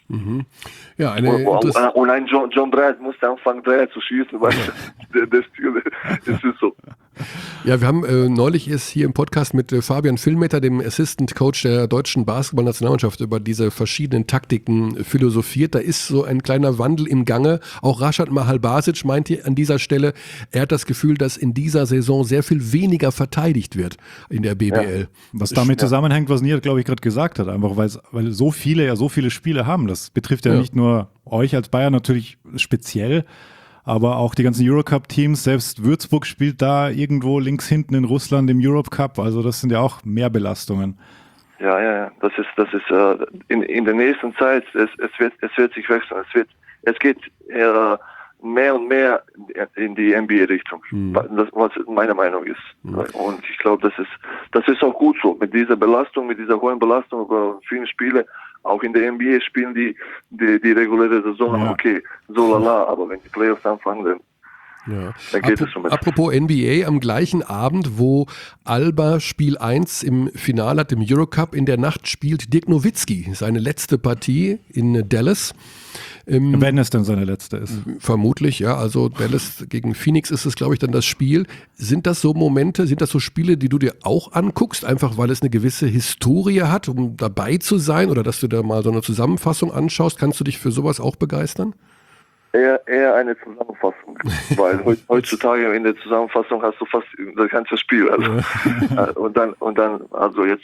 Ja,
und ein John Brad musste anfangen, Dreier zu schießen, weil das ist so.
Ja, wir haben neulich hier im Podcast mit Fabian Villmeter, dem Assistant Coach der deutschen Basketballnationalmannschaft, über diese verschiedenen Taktiken philosophiert. Da ist so ein kleiner Wandel im Gange. Auch Rashad Mahalbasic meinte an dieser Stelle, er hat das Gefühl, dass in dieser Saison sehr viel weniger verteidigt wird in der BBL.
Ja. Was damit zusammenhängt, was Nihat, glaube ich, gerade gesagt hat, einfach weil so viele Spiele haben. Das betrifft ja nicht nur euch als Bayern natürlich speziell, aber auch die ganzen Eurocup-Teams. Selbst Würzburg spielt da irgendwo links hinten in Russland im Europe Cup. Also das sind ja auch mehr Belastungen.
Ja. Das ist in der nächsten Zeit, es wird sich wechseln. Es geht mehr und mehr in die NBA-Richtung, was meine Meinung ist. Und ich glaube, das ist auch gut so. Mit dieser Belastung, mit dieser hohen Belastung über vielen Spiele, auch in der NBA spielen die reguläre Saison, okay, so lala, aber wenn die Playoffs anfangen, dann geht es schon mit.
Apropos NBA, am gleichen Abend, wo Alba Spiel 1 im Finale hat, im Eurocup, in der Nacht spielt Dirk Nowitzki seine letzte Partie in Dallas.
Wenn es denn seine letzte ist.
Vermutlich, ja. Also Dallas gegen Phoenix ist es, glaube ich, dann das Spiel. Sind das so Momente, sind das so Spiele, die du dir auch anguckst, einfach weil es eine gewisse Historie hat, um dabei zu sein, oder dass du da mal so eine Zusammenfassung anschaust? Kannst du dich für sowas auch begeistern?
Eher eine Zusammenfassung, weil heutzutage in der Zusammenfassung hast du fast das ganze Spiel. Also, und dann, also jetzt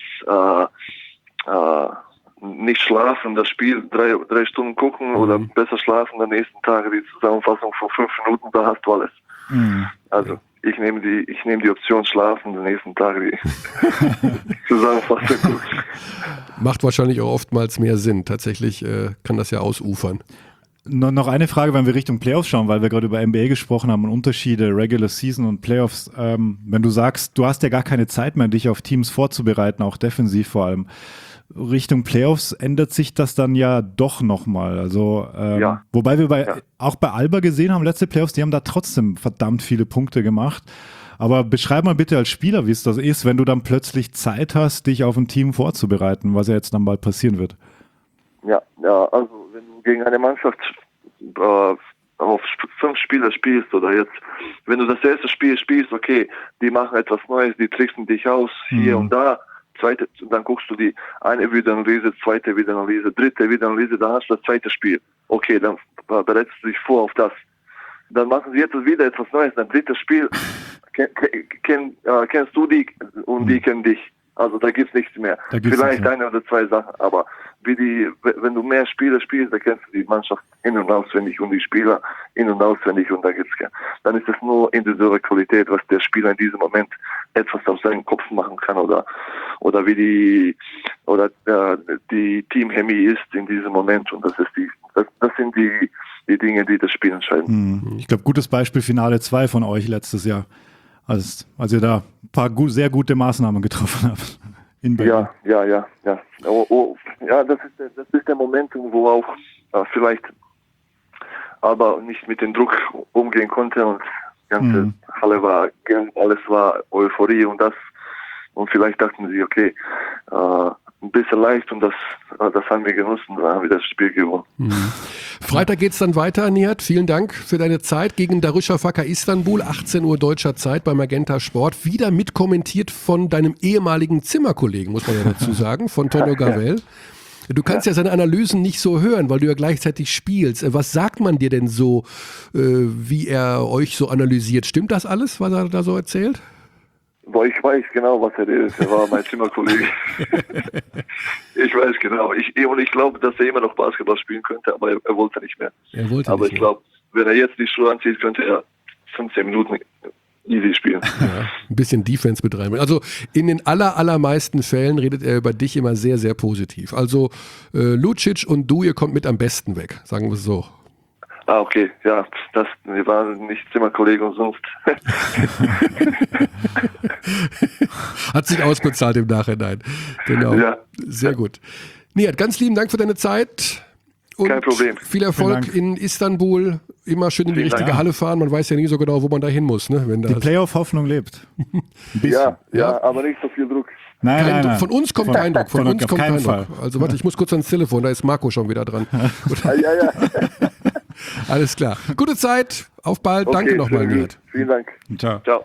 nicht schlafen, das Spiel 3 Stunden gucken oder besser schlafen, am nächsten Tag die Zusammenfassung von 5 Minuten, da hast du alles. Also ich nehme die Option schlafen, am nächsten Tag die Zusammenfassung gucken.
Macht wahrscheinlich auch oftmals mehr Sinn. Tatsächlich kann das ja ausufern.
Noch eine Frage, wenn wir Richtung Playoffs schauen, weil wir gerade über NBA gesprochen haben und Unterschiede, Regular Season und Playoffs. Wenn du sagst, du hast ja gar keine Zeit mehr, dich auf Teams vorzubereiten, auch defensiv vor allem. Richtung Playoffs ändert sich das dann ja doch nochmal. Also, wobei wir auch bei Alba gesehen haben, letzte Playoffs, die haben da trotzdem verdammt viele Punkte gemacht. Aber beschreib mal bitte als Spieler, wie es das ist, wenn du dann plötzlich Zeit hast, dich auf ein Team vorzubereiten, was ja jetzt dann bald passieren wird.
Ja, also wenn du gegen eine Mannschaft auf 5 Spieler spielst oder jetzt, wenn du das erste Spiel spielst, okay, die machen etwas Neues, die tricksen dich aus, hier und da, zweite, dann guckst du die eine Videoanalyse, zweite Videoanalyse, dritte Videoanalyse, dann hast du das zweite Spiel. Okay, dann bereitest du dich vor auf das. Dann machen sie jetzt wieder etwas Neues, dann drittes Spiel, kennst du die und die kennen dich. Also da gibt's nichts mehr. Vielleicht eine oder 2 Sachen, aber wenn du mehr Spiele spielst, dann kennst du die Mannschaft in- und auswendig und die Spieler in- und auswendig und dann ist es nur individuelle Qualität, was der Spieler in diesem Moment etwas auf seinen Kopf machen kann oder wie die Teamchemie ist in diesem Moment und das sind die Dinge, die das Spiel entscheiden.
Ich glaube, gutes Beispiel Finale 2 von euch letztes Jahr. Als ihr da ein paar sehr gute Maßnahmen getroffen habt.
Ja. Das ist der Moment, wo auch vielleicht aber nicht mit dem Druck umgehen konnte und die ganze Halle war, alles war Euphorie und vielleicht dachten sie, okay, ein bisschen leicht und das haben wir genutzt und dann haben wir das Spiel gewonnen.
Freitag geht's dann weiter, Nihat. Vielen Dank für deine Zeit gegen Darüşşafaka Istanbul, 18 Uhr deutscher Zeit bei Magenta Sport. Wieder mitkommentiert von deinem ehemaligen Zimmerkollegen, muss man ja dazu sagen, von Tonio Gavel. Du kannst ja seine Analysen nicht so hören, weil du ja gleichzeitig spielst. Was sagt man dir denn so, wie er euch so analysiert? Stimmt das alles, was er da so erzählt?
Boah, ich weiß genau, was er ist. Er war mein Zimmerkollege. Ich weiß genau. Ich glaube, dass er immer noch Basketball spielen könnte, aber er wollte nicht mehr. Aber ich glaube, wenn er jetzt die Schuhe anzieht, könnte er 15 Minuten easy spielen.
Ja, ein bisschen Defense betreiben. Also in den allermeisten Fällen redet er über dich immer sehr, sehr positiv. Also Lucic und du, ihr kommt mit am besten weg, sagen wir es so.
Ah, okay, ja, wir waren nicht Zimmerkollegen und sonst.
Hat sich ausbezahlt im Nachhinein. Genau.
Ja.
Sehr gut. Nihat, ganz lieben Dank für deine Zeit. Und
Kein Problem.
Viel Erfolg in Istanbul. Immer schön in die richtige Halle fahren. Man weiß ja nie so genau, wo man da hin muss. Ne? Wenn
die Playoff-Hoffnung lebt.
Ein bisschen. Ja, aber nicht so viel Druck.
Nein.
Von uns kommt kein Druck. Von uns kommt kein
Fall.
Druck. Also warte, ich muss kurz ans Telefon. Da ist Marco schon wieder dran.
Ja.
Alles klar. Gute Zeit. Auf bald.
Okay,
danke nochmal, Nihat.
Vielen Dank.
Ciao.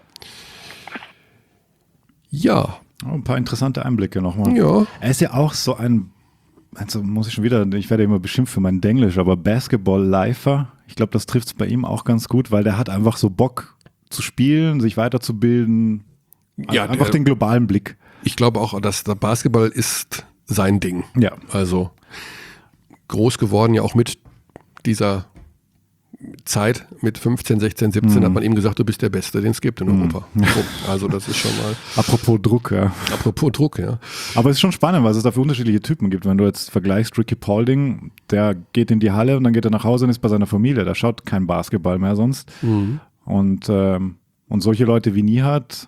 Ja.
Ein paar interessante Einblicke nochmal.
Ja.
Er ist ja auch so ein, also muss ich schon wieder, ich werde immer beschimpft für mein Denglisch, aber Basketball-Lifer, ich glaube, das trifft es bei ihm auch ganz gut, weil der hat einfach so Bock zu spielen, sich weiterzubilden,
Ja,
einfach den globalen Blick.
Ich glaube auch, dass der Basketball ist sein Ding.
Ja.
Also groß geworden, ja auch mit dieser Zeit, mit 15, 16, 17 hat man ihm gesagt, du bist der Beste, den es gibt in Europa. Also das ist schon mal...
Apropos Druck, ja.
Apropos Druck, ja.
Aber es ist schon spannend, weil es dafür unterschiedliche Typen gibt. Wenn du jetzt vergleichst, Ricky Paulding, der geht in die Halle und dann geht er nach Hause und ist bei seiner Familie. Der schaut kein Basketball mehr sonst. Und solche Leute wie Nihat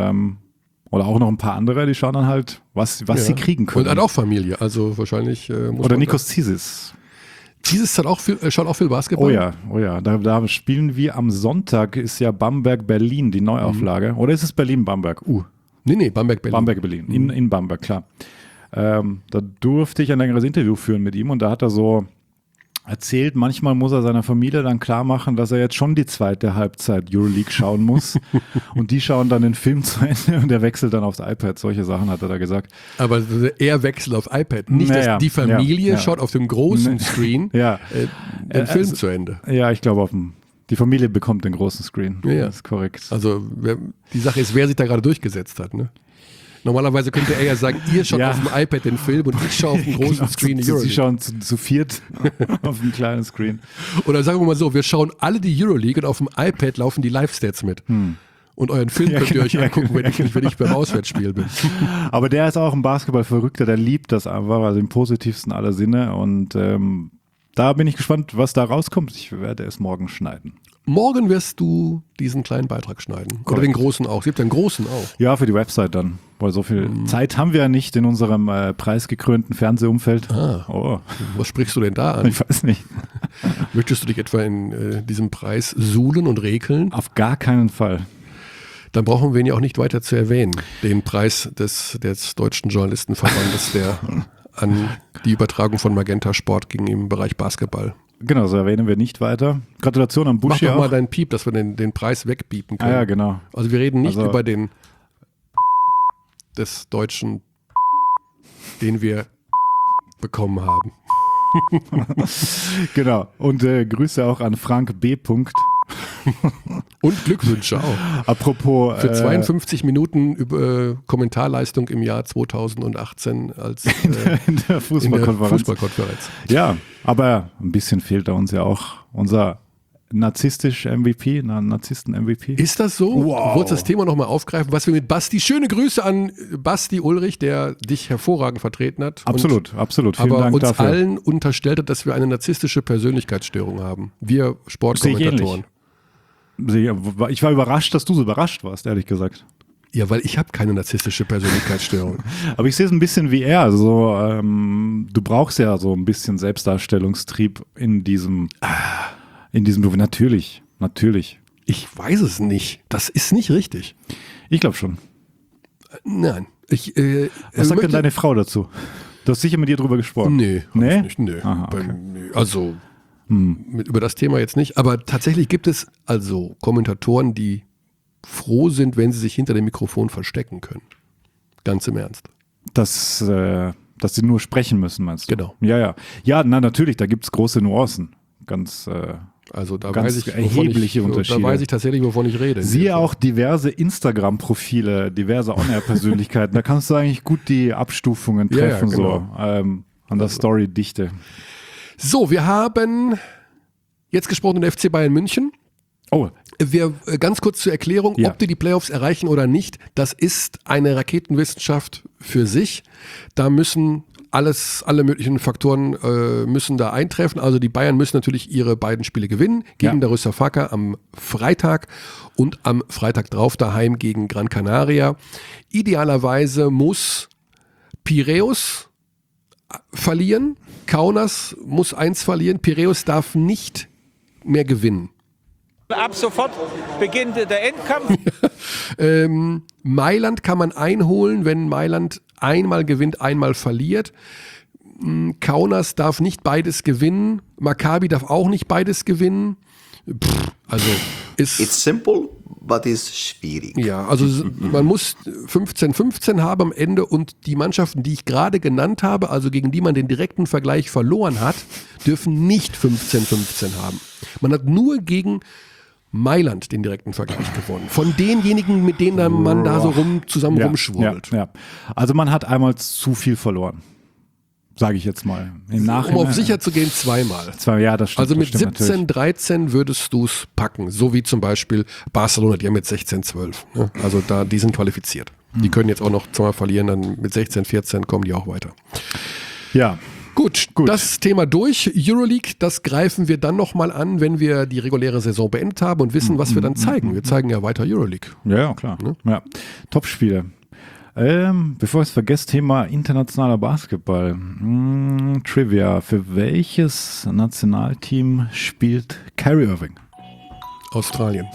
oder auch noch ein paar andere, die schauen dann halt, was sie kriegen können.
Und hat auch Familie, also wahrscheinlich muss
oder Nikos Zisis.
Zisis schaut auch viel Basketball.
Oh ja. Da spielen wir am Sonntag, ist ja Bamberg-Berlin die Neuauflage. Oder ist es Berlin-Bamberg?
Nee, Bamberg-Berlin.
Bamberg-Berlin, in Bamberg, klar. Da durfte ich ein längeres Interview führen mit ihm und da hat er so erzählt, manchmal muss er seiner Familie dann klar machen, dass er jetzt schon die zweite Halbzeit Euroleague schauen muss und die schauen dann den Film zu Ende und er wechselt dann aufs iPad. Solche Sachen hat er da gesagt.
Aber er wechselt aufs iPad. Nicht, dass die Familie schaut auf dem großen Screen den Film zu Ende.
Ja, ich glaube die Familie bekommt den großen Screen.
Ja.
Das ist korrekt.
Also die Sache ist, wer sich da gerade durchgesetzt hat, ne? Normalerweise könnte er ja sagen, ihr schaut auf dem iPad den Film und ich schaue auf dem großen Screen die Euroleague.
Sie schauen zu viert auf dem kleinen Screen.
Oder sagen wir mal so, wir schauen alle die Euroleague und auf dem iPad laufen die Live-Stats mit. Und euren Film könnt ihr euch angucken, wenn ich beim Auswärtsspiel bin.
Aber der ist auch ein Basketball-Verrückter, der liebt das einfach, also im positivsten aller Sinne. Und da bin ich gespannt, was da rauskommt. Ich werde es morgen schneiden.
Morgen wirst du diesen kleinen Beitrag schneiden. Oder den großen auch. Es gibt ja einen großen auch.
Ja, für die Website dann. Weil so viel Zeit haben wir ja nicht in unserem preisgekrönten Fernsehumfeld.
Was sprichst du denn da an?
Ich weiß nicht.
Möchtest du dich etwa in diesem Preis suhlen und rekeln?
Auf gar keinen Fall.
Dann brauchen wir ihn ja auch nicht weiter zu erwähnen. Den Preis des Deutschen Journalistenverbandes, der an die Übertragung von Magenta Sport ging im Bereich Basketball.
Genau, so erwähnen wir nicht weiter. Gratulation an Buschi.
Mach doch mal deinen Piep, dass wir den Preis wegpiepen können.
Ja, genau.
Also wir reden nicht über den des Deutschen, den wir bekommen haben.
Genau. Und Grüße auch an Frank B.
Und Glückwünsche auch.
Apropos.
Für 52 Minuten Kommentarleistung im Jahr 2018 als
in der Fußballkonferenz. Ja, aber ein bisschen fehlt da uns ja auch unser Narzissten-MVP.
Ist das so?
Wow.
Du wolltest das Thema nochmal aufgreifen, was wir mit Basti, schöne Grüße an Basti Ulrich, der dich hervorragend vertreten hat.
Absolut. Vielen
aber
Dank
uns
dafür.
allen unterstellt hat, dass wir eine narzisstische Persönlichkeitsstörung haben. Wir Sportkommentatoren.
Ich war überrascht, dass du so überrascht warst, ehrlich gesagt.
Ja, weil ich habe keine narzisstische Persönlichkeitsstörung.
Aber ich sehe es ein bisschen wie er. Also, du brauchst ja so ein bisschen Selbstdarstellungstrieb in diesem Beruf. Natürlich.
Ich weiß es nicht. Das ist nicht richtig.
Ich glaube schon.
Nein.
Was sagt denn deine Frau dazu? Du hast sicher mit ihr drüber gesprochen.
Nee? Nicht. Nee.
Aha, okay.
Also über das Thema jetzt nicht. Aber tatsächlich gibt es also Kommentatoren, die froh sind, wenn sie sich hinter dem Mikrofon verstecken können. Ganz im Ernst.
Dass sie nur sprechen müssen, meinst du?
Genau.
Ja, natürlich, da gibt es große Nuancen.
Also da
ganz
weiß ich
erhebliche Unterschiede.
Da weiß ich tatsächlich, wovon ich rede.
Siehe auch diverse Instagram-Profile, diverse On-Air-Persönlichkeiten. Da kannst du eigentlich gut die Abstufungen treffen,
ja, genau.
An der Story-Dichte.
So, wir haben jetzt gesprochen den FC Bayern München.
Oh.
Wir ganz kurz zur Erklärung, ob die Playoffs erreichen oder nicht, das ist eine Raketenwissenschaft für sich. Da müssen alle möglichen Faktoren müssen da eintreffen. Also die Bayern müssen natürlich ihre beiden Spiele gewinnen. Gegen Darüşşafaka am Freitag und am Freitag drauf daheim gegen Gran Canaria. Idealerweise muss Piräus verlieren. Kaunas muss 1 verlieren. Piräus darf nicht mehr gewinnen.
Ab sofort beginnt der Endkampf.
Mailand kann man einholen, wenn Mailand einmal gewinnt, einmal verliert. Kaunas darf nicht beides gewinnen. Maccabi darf auch nicht beides gewinnen. Also ist...
It's simple, but it's schwierig.
Ja, also man muss 15-15 haben am Ende und die Mannschaften, die ich gerade genannt habe, also gegen die man den direkten Vergleich verloren hat, dürfen nicht 15-15 haben. Man hat nur gegen Mailand den direkten Vergleich gewonnen. Von denjenigen, mit denen man da so zusammen rumschwurbelt.
Ja. Also man hat einmal zu viel verloren. Sage ich jetzt mal. Im Nachhinein,
um auf sicher zu gehen, zweimal.
Ja, das stimmt.
Also mit
das stimmt
17,
natürlich.
13 würdest du es packen. So wie zum Beispiel Barcelona, die haben mit 16, 12. Ne? Also die sind qualifiziert. Die können jetzt auch noch zweimal verlieren, dann mit 16, 14 kommen die auch weiter.
Ja.
Gut, das Thema durch. Euroleague, das greifen wir dann nochmal an, wenn wir die reguläre Saison beendet haben und wissen, was wir dann zeigen. Wir zeigen ja weiter Euroleague.
Ja, klar. Ne? Ja. Top-Spiele. Bevor ich es vergesse, Thema internationaler Basketball. Trivia. Für welches Nationalteam spielt Kyrie Irving?
Australien.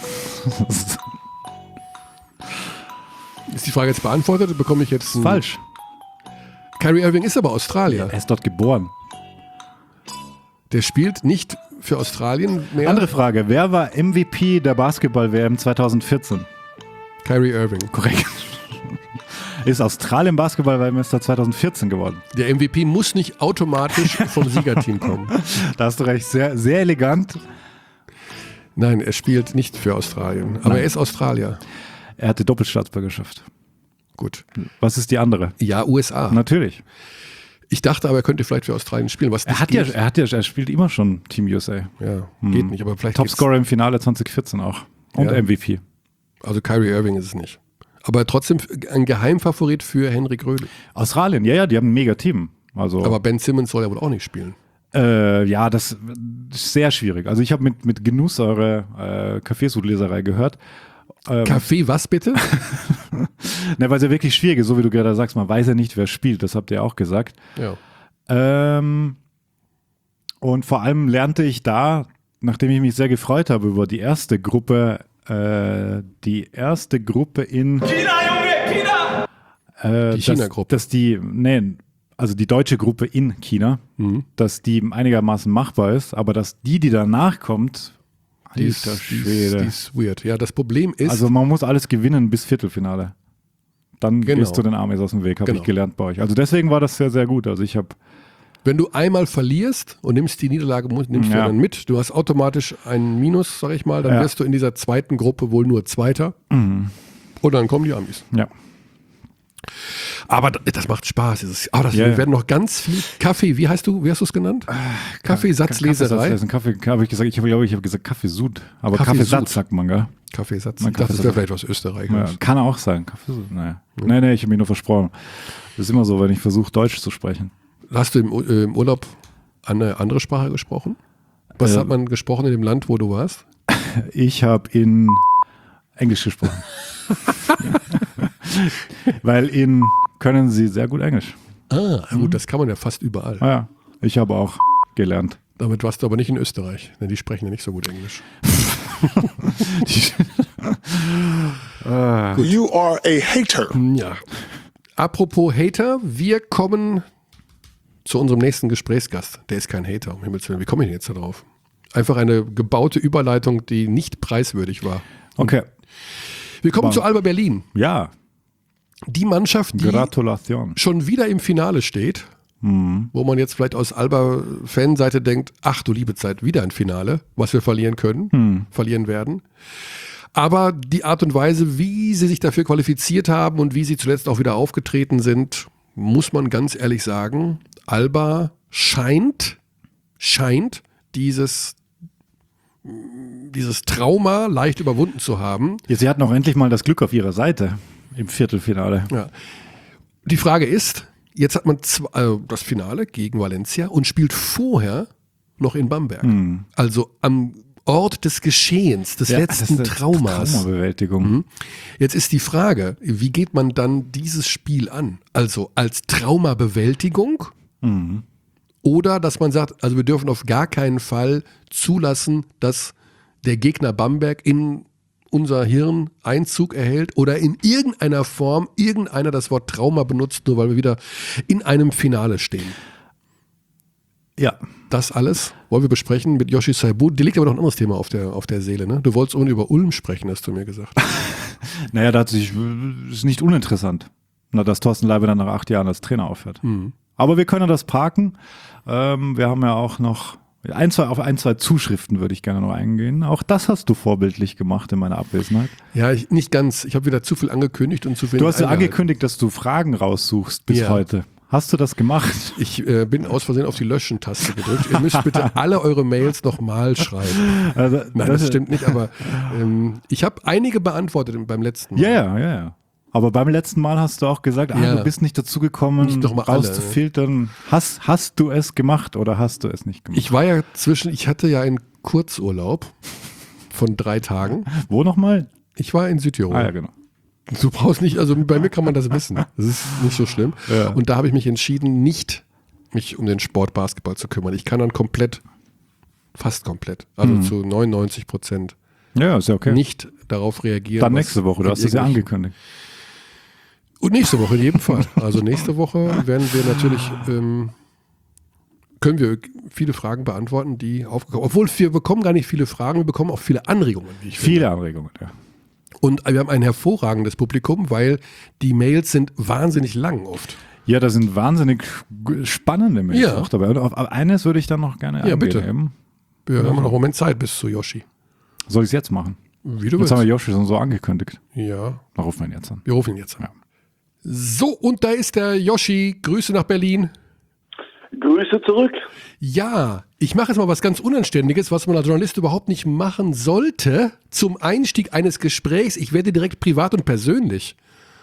Ist die Frage jetzt beantwortet? Bekomme ich jetzt
falsch.
Kyrie Irving ist aber Australier.
Er ist dort geboren.
Der spielt nicht für Australien mehr.
Andere Frage. Wer war MVP der Basketball-WM 2014?
Kyrie Irving.
Korrekt. Ist Australien Basketball-Weltmeister 2014 geworden.
Der MVP muss nicht automatisch vom Siegerteam kommen.
Da hast du recht. Sehr, sehr elegant.
Nein, er spielt nicht für Australien. Aber er ist Australier.
Er hatte Doppelstaatsbürgerschaft.
Gut.
Was ist die andere?
Ja, USA.
Natürlich.
Ich dachte aber, er könnte vielleicht für Australien spielen. Was
Er spielt immer schon Team USA.
Ja, geht nicht. Aber vielleicht
Topscorer im Finale 2014 auch. Und MVP.
Also Kyrie Irving ist es nicht. Aber trotzdem ein Geheimfavorit für Henrik Röhle.
Australien, ja, die haben ein mega Team. Also,
aber Ben Simmons soll ja wohl auch nicht spielen.
Ja, das ist sehr schwierig. Also ich habe mit Genuss eure Kaffeesudleserei gehört.
Kaffee was bitte?
Ne, weil es ja wirklich schwierig ist, so wie du gerade sagst, man weiß ja nicht, wer spielt, das habt ihr auch gesagt.
Ja.
Und vor allem lernte ich da, nachdem ich mich sehr gefreut habe über die erste Gruppe in
China, Junge, China!
Die China-Gruppe.
Also die deutsche Gruppe in China, dass die einigermaßen machbar ist, aber dass die danach kommt,
die ist weird. Ja, das Problem ist...
Also man muss alles gewinnen bis Viertelfinale. Dann gehst du den Amis aus dem Weg, habe ich gelernt bei euch. Also deswegen war das sehr, sehr gut. Also ich habe...
Wenn du einmal verlierst und nimmst die Niederlage, nimmst du dann mit, du hast automatisch ein Minus, sag ich mal, dann wirst du in dieser zweiten Gruppe wohl nur Zweiter. Und dann kommen die Amis.
Ja.
Aber das macht Spaß. Wir werden noch ganz viel Kaffee, wie hast du es genannt? Kaffeesatzleserei.
Habe ich gesagt, ich glaube, ich habe gesagt Kaffeesud. Aber Kaffeesatz sagt man, gell?
Kaffeesatz. Ich dachte, das wäre vielleicht was Österreichisches.
Ja, kann auch sein. Kaffeesud, naja. Nee, ich habe mich nur versprochen. Das ist immer so, wenn ich versuche, Deutsch zu sprechen.
Hast du im Urlaub eine andere Sprache gesprochen? Was hat man gesprochen in dem Land, wo du warst?
Ich habe in Englisch gesprochen. Weil können sie sehr gut Englisch.
Gut, das kann man ja fast überall.
Ja, ich habe auch gelernt.
Damit warst du aber nicht in Österreich, denn die sprechen ja nicht so gut Englisch.
You are a hater.
Ja. Apropos Hater, wir kommen zu unserem nächsten Gesprächsgast. Der ist kein Hater, um Himmels Willen. Wie komme ich denn jetzt da drauf? Einfach eine gebaute Überleitung, die nicht preiswürdig war.
Okay.
Wir kommen zu Alba Berlin.
Ja.
Die Mannschaft, die schon wieder im Finale steht, wo man jetzt vielleicht aus Alba-Fanseite denkt, ach du liebe Zeit, wieder ein Finale, was wir verlieren können, verlieren werden. Aber die Art und Weise, wie sie sich dafür qualifiziert haben und wie sie zuletzt auch wieder aufgetreten sind, muss man ganz ehrlich sagen, Alba scheint dieses Trauma leicht überwunden zu haben.
Ja, sie hatten auch endlich mal das Glück auf ihrer Seite im Viertelfinale.
Ja. Die Frage ist, Jetzt hat man das Finale gegen Valencia und spielt vorher noch in Bamberg. Also am Ort des Geschehens, des letzten Traumas.
Traumabewältigung.
Jetzt ist die Frage, wie geht man dann dieses Spiel an? Also als Traumabewältigung oder dass man sagt, also wir dürfen auf gar keinen Fall zulassen, dass der Gegner Bamberg in unser Hirn Einzug erhält oder in irgendeiner Form irgendeiner das Wort Trauma benutzt, nur weil wir wieder in einem Finale stehen.
Ja.
Das alles wollen wir besprechen mit Yoshi Saibu. Dir liegt aber noch ein anderes Thema auf der Seele, ne? Du wolltest ohne über Ulm sprechen, hast du mir gesagt.
Naja, ist nicht uninteressant, dass Thorsten Leiber dann nach 8 Jahren als Trainer aufhört. Aber wir können das parken. Wir haben ja auch noch auf ein, zwei Zuschriften würde ich gerne noch eingehen. Auch das hast du vorbildlich gemacht in meiner Abwesenheit.
Ja, nicht ganz. Ich habe wieder zu viel angekündigt und zu viel.
Du hast ja angekündigt, dass du Fragen raussuchst bis heute. Hast du das gemacht?
Ich bin aus Versehen auf die Löschen-Taste gedrückt. Ihr müsst bitte alle eure Mails nochmal schreiben.
Also,
Nein, das stimmt nicht, aber ich habe einige beantwortet beim letzten Mal.
Ja. Aber beim letzten Mal hast du auch gesagt, du bist nicht dazu gekommen, rauszufiltern. Hast du es gemacht oder hast du es nicht gemacht?
Ich hatte ja einen Kurzurlaub von 3 Tagen.
Wo nochmal?
Ich war in Südtirol.
Ah ja, genau.
Du brauchst nicht, also bei mir kann man das wissen. Das ist nicht so schlimm. Ja. Und da habe ich mich entschieden, nicht mich um den Sport Basketball zu kümmern. Ich kann dann fast komplett, also zu 99%
ist ja okay.
nicht darauf reagieren.
Dann nächste Woche, du hast es ja angekündigt.
Und nächste Woche in jedem Fall. Also nächste Woche werden wir natürlich, können wir viele Fragen beantworten, die aufgekommen sind. Obwohl wir bekommen gar nicht viele Fragen, wir bekommen auch viele Anregungen.
Viele Anregungen, ja.
Und wir haben ein hervorragendes Publikum, weil die Mails sind wahnsinnig lang oft.
Ja, da sind wahnsinnig spannende Mails auch dabei. Und auf eines würde ich dann noch gerne
eingehen. Ja, bitte. Wir haben noch einen Moment Zeit bis zu Yoshi.
Soll ich es jetzt machen?
Wie du
willst. Jetzt haben wir Yoshi schon so angekündigt.
Ja.
Dann rufen wir ihn jetzt an.
Wir rufen ihn jetzt an. Ja. So, und da ist der Yoshi. Grüße nach Berlin.
Grüße zurück.
Ja, ich mache jetzt mal was ganz Unanständiges, was man als Journalist überhaupt nicht machen sollte. Zum Einstieg eines Gesprächs. Ich werde direkt privat und persönlich.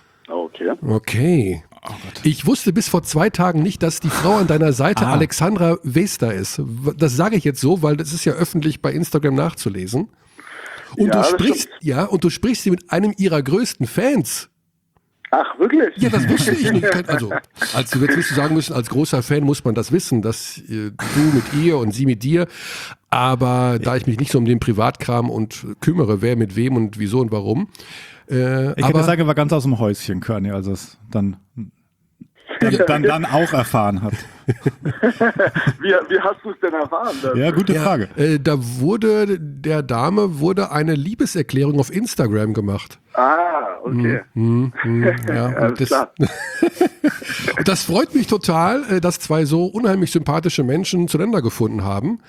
Okay. Oh Gott. Ich wusste bis vor 2 Tagen nicht, dass die Frau an deiner Seite Alexandra Wester ist. Das sage ich jetzt so, weil das ist ja öffentlich bei Instagram nachzulesen. Und du sprichst sie mit einem ihrer größten Fans.
Ach, wirklich?
Ja, das wusste ich nicht. Also, du wirst sagen müssen, als großer Fan muss man das wissen, dass du mit ihr und sie mit dir. Aber da ich mich nicht so um den Privatkram und kümmere, wer mit wem und wieso und warum.
Ich hätte sagen, er war ganz aus dem Häuschen, Körny, als es dann auch erfahren hat.
Wie hast du es denn erfahren?
Ja, gute Frage.
Der Dame wurde eine Liebeserklärung auf Instagram gemacht.
Ah, okay.
Das freut mich total, dass 2 so unheimlich sympathische Menschen zueinander gefunden haben.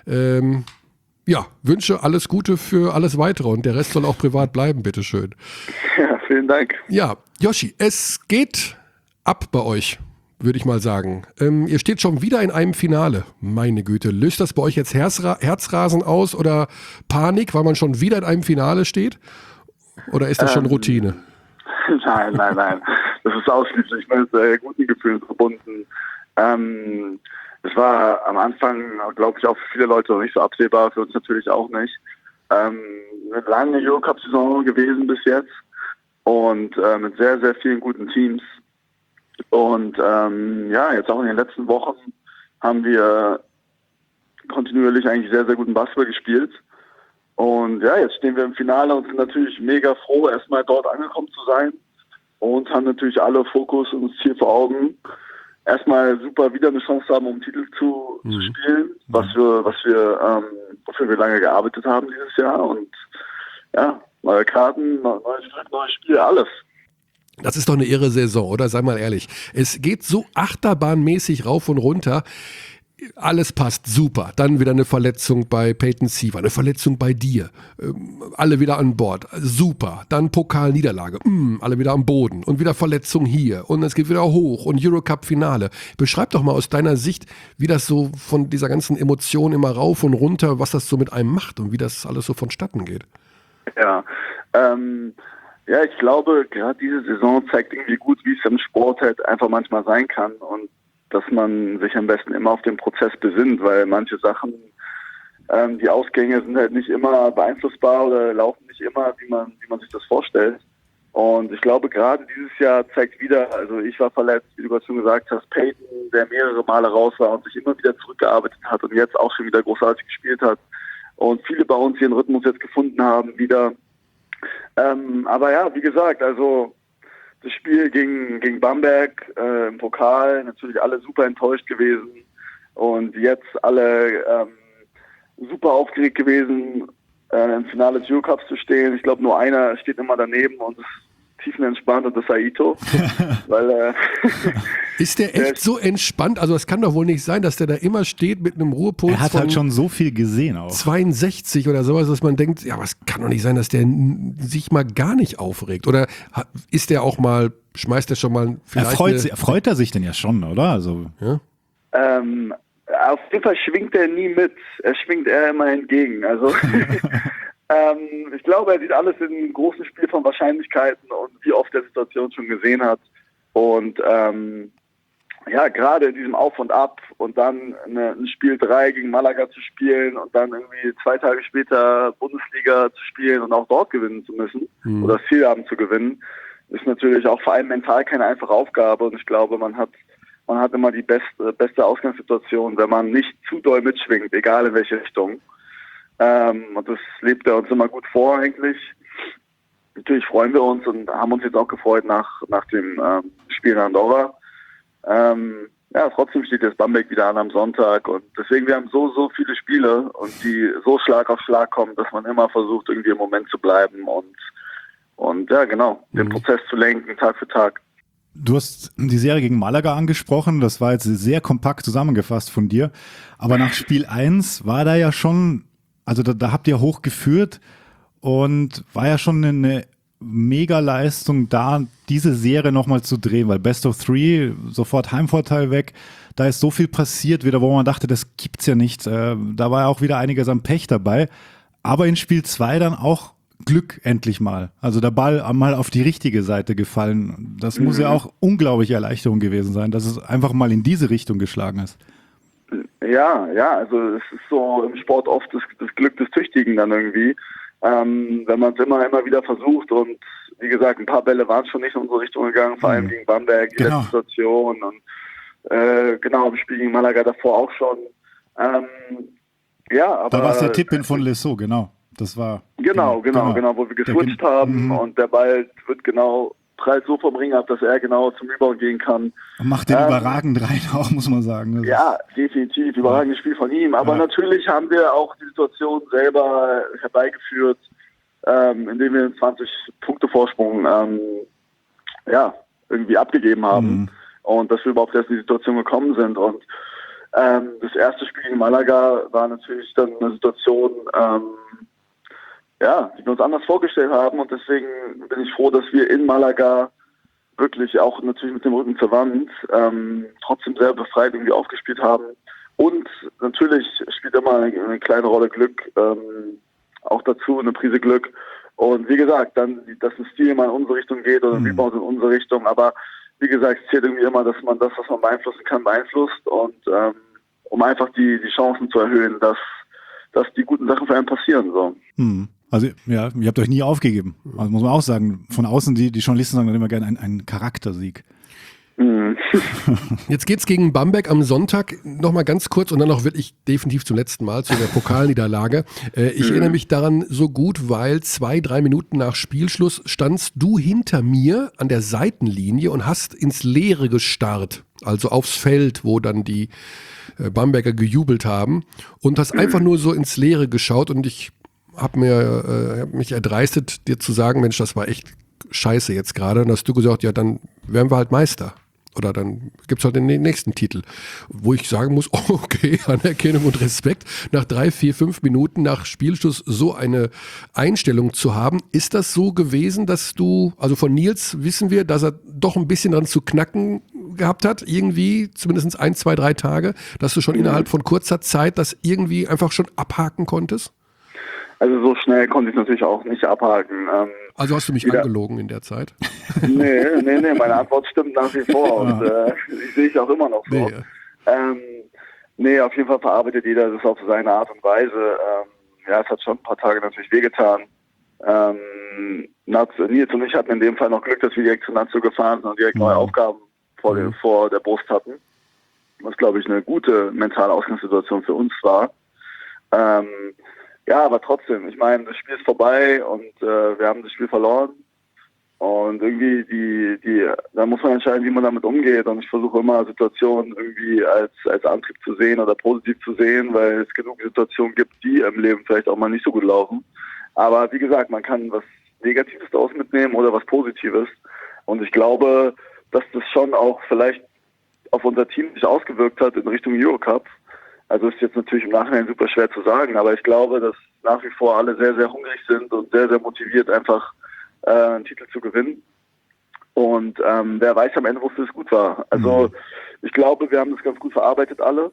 Wünsche alles Gute für alles Weitere und der Rest soll auch privat bleiben, bitteschön.
Ja, vielen Dank.
Ja, Yoshi, es geht ab bei euch, würde ich mal sagen. Ihr steht schon wieder in einem Finale. Meine Güte, löst das bei euch jetzt Herzrasen aus oder Panik, weil man schon wieder in einem Finale steht? Oder ist das schon Routine?
Nein. Das ist ausschließlich mit guten Gefühlen verbunden. Es war am Anfang, glaube ich, auch für viele Leute noch nicht so absehbar, für uns natürlich auch nicht. Eine lange Eurocup-Saison gewesen bis jetzt und mit sehr, sehr vielen guten Teams. Und jetzt auch in den letzten Wochen haben wir kontinuierlich eigentlich sehr, sehr guten Basketball gespielt. Und jetzt stehen wir im Finale und sind natürlich mega froh, erstmal dort angekommen zu sein und haben natürlich alle Fokus und das Ziel vor Augen. Erstmal super wieder eine Chance haben, um Titel zu spielen, wofür wir lange gearbeitet haben dieses Jahr. Und neue Karten, neues Glück, neues Spiel, alles.
Das ist doch eine irre Saison, oder? Sei mal ehrlich. Es geht so achterbahnmäßig rauf und runter. Alles passt super. Dann wieder eine Verletzung bei Peyton Siever, eine Verletzung bei dir. Alle wieder an Bord. Super. Dann Pokalniederlage. Alle wieder am Boden. Und wieder Verletzung hier. Und es geht wieder hoch. Und Eurocup-Finale. Beschreib doch mal aus deiner Sicht, wie das so von dieser ganzen Emotion immer rauf und runter, was das so mit einem macht und wie das alles so vonstatten geht.
Ja,
Ja, ich glaube, gerade diese Saison zeigt irgendwie gut, wie es im Sport halt einfach manchmal sein kann und dass man sich am besten immer auf den Prozess besinnt, weil manche Sachen, die Ausgänge sind halt nicht immer beeinflussbar oder laufen nicht immer, wie man sich das vorstellt. Und ich glaube, gerade dieses Jahr zeigt wieder, also ich war verletzt, wie du gerade schon gesagt hast, Peyton, der mehrere Male raus war und sich immer wieder zurückgearbeitet hat und jetzt auch schon wieder großartig gespielt hat. Und viele bei uns ihren Rhythmus jetzt gefunden haben wieder. Aber ja, wie gesagt, also das Spiel gegen Bamberg im Pokal, natürlich alle super enttäuscht gewesen und jetzt alle super aufgeregt gewesen, im Finale des Eurocups zu stehen. Ich glaube, nur einer steht immer daneben und ist tiefenentspannt und das ist Aito. Weil,
ist der echt so entspannt? Also das kann doch wohl nicht sein, dass der da immer steht mit einem Ruhepuls
Er hat halt schon so viel gesehen auch.
62 oder sowas, dass man denkt, ja, aber es kann doch nicht sein, dass der sich mal gar nicht aufregt. Oder ist der auch mal, schmeißt der schon mal vielleicht...
Freut er sich denn ja schon, oder? Also,
ja?
Auf jeden Fall schwingt er nie mit. Er schwingt eher immer entgegen. Also ich glaube, er sieht alles in einem großen Spiel von Wahrscheinlichkeiten und wie oft er Situation schon gesehen hat. Und ja, gerade in diesem Auf und Ab und dann ein Spiel 3 gegen Malaga zu spielen und dann irgendwie 2 Tage später Bundesliga zu spielen und auch dort gewinnen zu müssen oder das Ziel haben zu gewinnen, ist natürlich auch vor allem mental keine einfache Aufgabe. Und ich glaube, man hat immer die beste Ausgangssituation, wenn man nicht zu doll mitschwingt, egal in welche Richtung. Und das lebt er uns immer gut vor eigentlich. Natürlich freuen wir uns und haben uns jetzt auch gefreut nach dem Spiel in Andorra. Ja, trotzdem steht jetzt Bamberg wieder an am Sonntag und deswegen, wir haben so viele Spiele und die so Schlag auf Schlag kommen, dass man immer versucht, irgendwie im Moment zu bleiben und ja, genau, den Prozess zu lenken, Tag für Tag.
Du hast die Serie gegen Malaga angesprochen, das war jetzt sehr kompakt zusammengefasst von dir, aber nach Spiel 1 war da ja schon, also da habt ihr hochgeführt und war ja schon eine Mega-Leistung da, diese Serie nochmal zu drehen, weil Best of 3, sofort Heimvorteil weg, da ist so viel passiert wieder, wo man dachte, das gibt's ja nicht, da war ja auch wieder einiges an Pech dabei, aber in Spiel 2 dann auch Glück endlich mal. Also der Ball mal auf die richtige Seite gefallen. Das muss ja auch unglaubliche Erleichterung gewesen sein, dass es einfach mal in diese Richtung geschlagen ist.
Ja, also es ist so im Sport oft das Glück des Tüchtigen dann irgendwie. Wenn man es immer wieder versucht und wie gesagt, ein paar Bälle waren schon nicht in unsere Richtung gegangen, vor allem gegen Bamberg, die letzte Situation und genau, im Spiel gegen Malaga davor auch schon. Ja, aber
da war es der Tipp-In von Lesso, genau. Das war
genau, wo wir geswitcht haben und der Ball wird prallt so vom Ring ab, dass er genau zum Rebound gehen kann.
Und macht den überragend rein auch, muss man sagen. Das
ja, definitiv, überragendes Spiel von ihm. Aber natürlich haben wir auch die Situation selber herbeigeführt, indem wir einen 20-Punkte-Vorsprung irgendwie abgegeben haben und dass wir überhaupt erst in die Situation gekommen sind. Und das erste Spiel in Malaga war natürlich dann eine Situation, die wir uns anders vorgestellt haben und deswegen bin ich froh, dass wir in Malaga wirklich auch natürlich mit dem Rücken zur Wand trotzdem sehr befreit irgendwie aufgespielt haben und natürlich spielt immer eine kleine Rolle Glück auch dazu, eine Prise Glück und wie gesagt, dann, dass ein Stil mal in unsere Richtung geht oder ein Rebound in unsere Richtung, aber wie gesagt, es zählt irgendwie immer, dass man das, was man beeinflussen kann, beeinflusst und um einfach die Chancen zu erhöhen, dass die guten Sachen für einen passieren. So.
Also ja, ihr habt euch nie aufgegeben. Also muss man auch sagen, von außen, die Journalisten sagen dann immer gerne einen Charaktersieg.
Jetzt geht's gegen Bamberg am Sonntag nochmal ganz kurz und dann auch wirklich definitiv zum letzten Mal zu der Pokalniederlage. Ich erinnere mich daran so gut, weil 2-3 Minuten nach Spielschluss standst du hinter mir an der Seitenlinie und hast ins Leere gestarrt, also aufs Feld, wo dann die Bamberger gejubelt haben und hast einfach nur so ins Leere geschaut und ich habe mich erdreistet, dir zu sagen, Mensch, das war echt scheiße jetzt gerade. Und hast du gesagt, ja, dann werden wir halt Meister. Oder dann gibt es halt den nächsten Titel. Wo ich sagen muss, okay, Anerkennung und Respekt, nach 3, 4, 5 Minuten nach Spielschluss so eine Einstellung zu haben. Ist das so gewesen, dass du, also von Nils wissen wir, dass er doch ein bisschen dran zu knacken gehabt hat, irgendwie, zumindest 1, 2, 3 Tage, dass du schon innerhalb von kurzer Zeit das irgendwie einfach schon abhaken konntest?
Also so schnell konnte ich natürlich auch nicht abhaken.
Also hast du mich angelogen in der Zeit?
Nee, meine Antwort stimmt nach wie vor und ich sehe es auch immer noch so. Nee, auf jeden Fall verarbeitet jeder das auf seine Art und Weise. Es hat schon ein paar Tage natürlich wehgetan. Nils und ich hatten in dem Fall noch Glück, dass wir direkt zu Nazio gefahren sind und direkt neue Aufgaben vor der Brust hatten. Was, glaube ich, eine gute mentale Ausgangssituation für uns war. Aber trotzdem, ich meine, das Spiel ist vorbei und wir haben das Spiel verloren. Und irgendwie da muss man entscheiden, wie man damit umgeht. Und ich versuche immer Situationen irgendwie als Antrieb zu sehen oder positiv zu sehen, weil es genug Situationen gibt, die im Leben vielleicht auch mal nicht so gut laufen. Aber wie gesagt, man kann was Negatives daraus mitnehmen oder was Positives. Und ich glaube, dass das schon auch vielleicht auf unser Team sich ausgewirkt hat in Richtung Eurocup. Also ist jetzt natürlich im Nachhinein super schwer zu sagen, aber ich glaube, dass nach wie vor alle sehr, sehr hungrig sind und sehr, sehr motiviert, einfach einen Titel zu gewinnen. Und wer weiß am Ende, wofür es gut war. Also ich glaube, wir haben das ganz gut verarbeitet alle.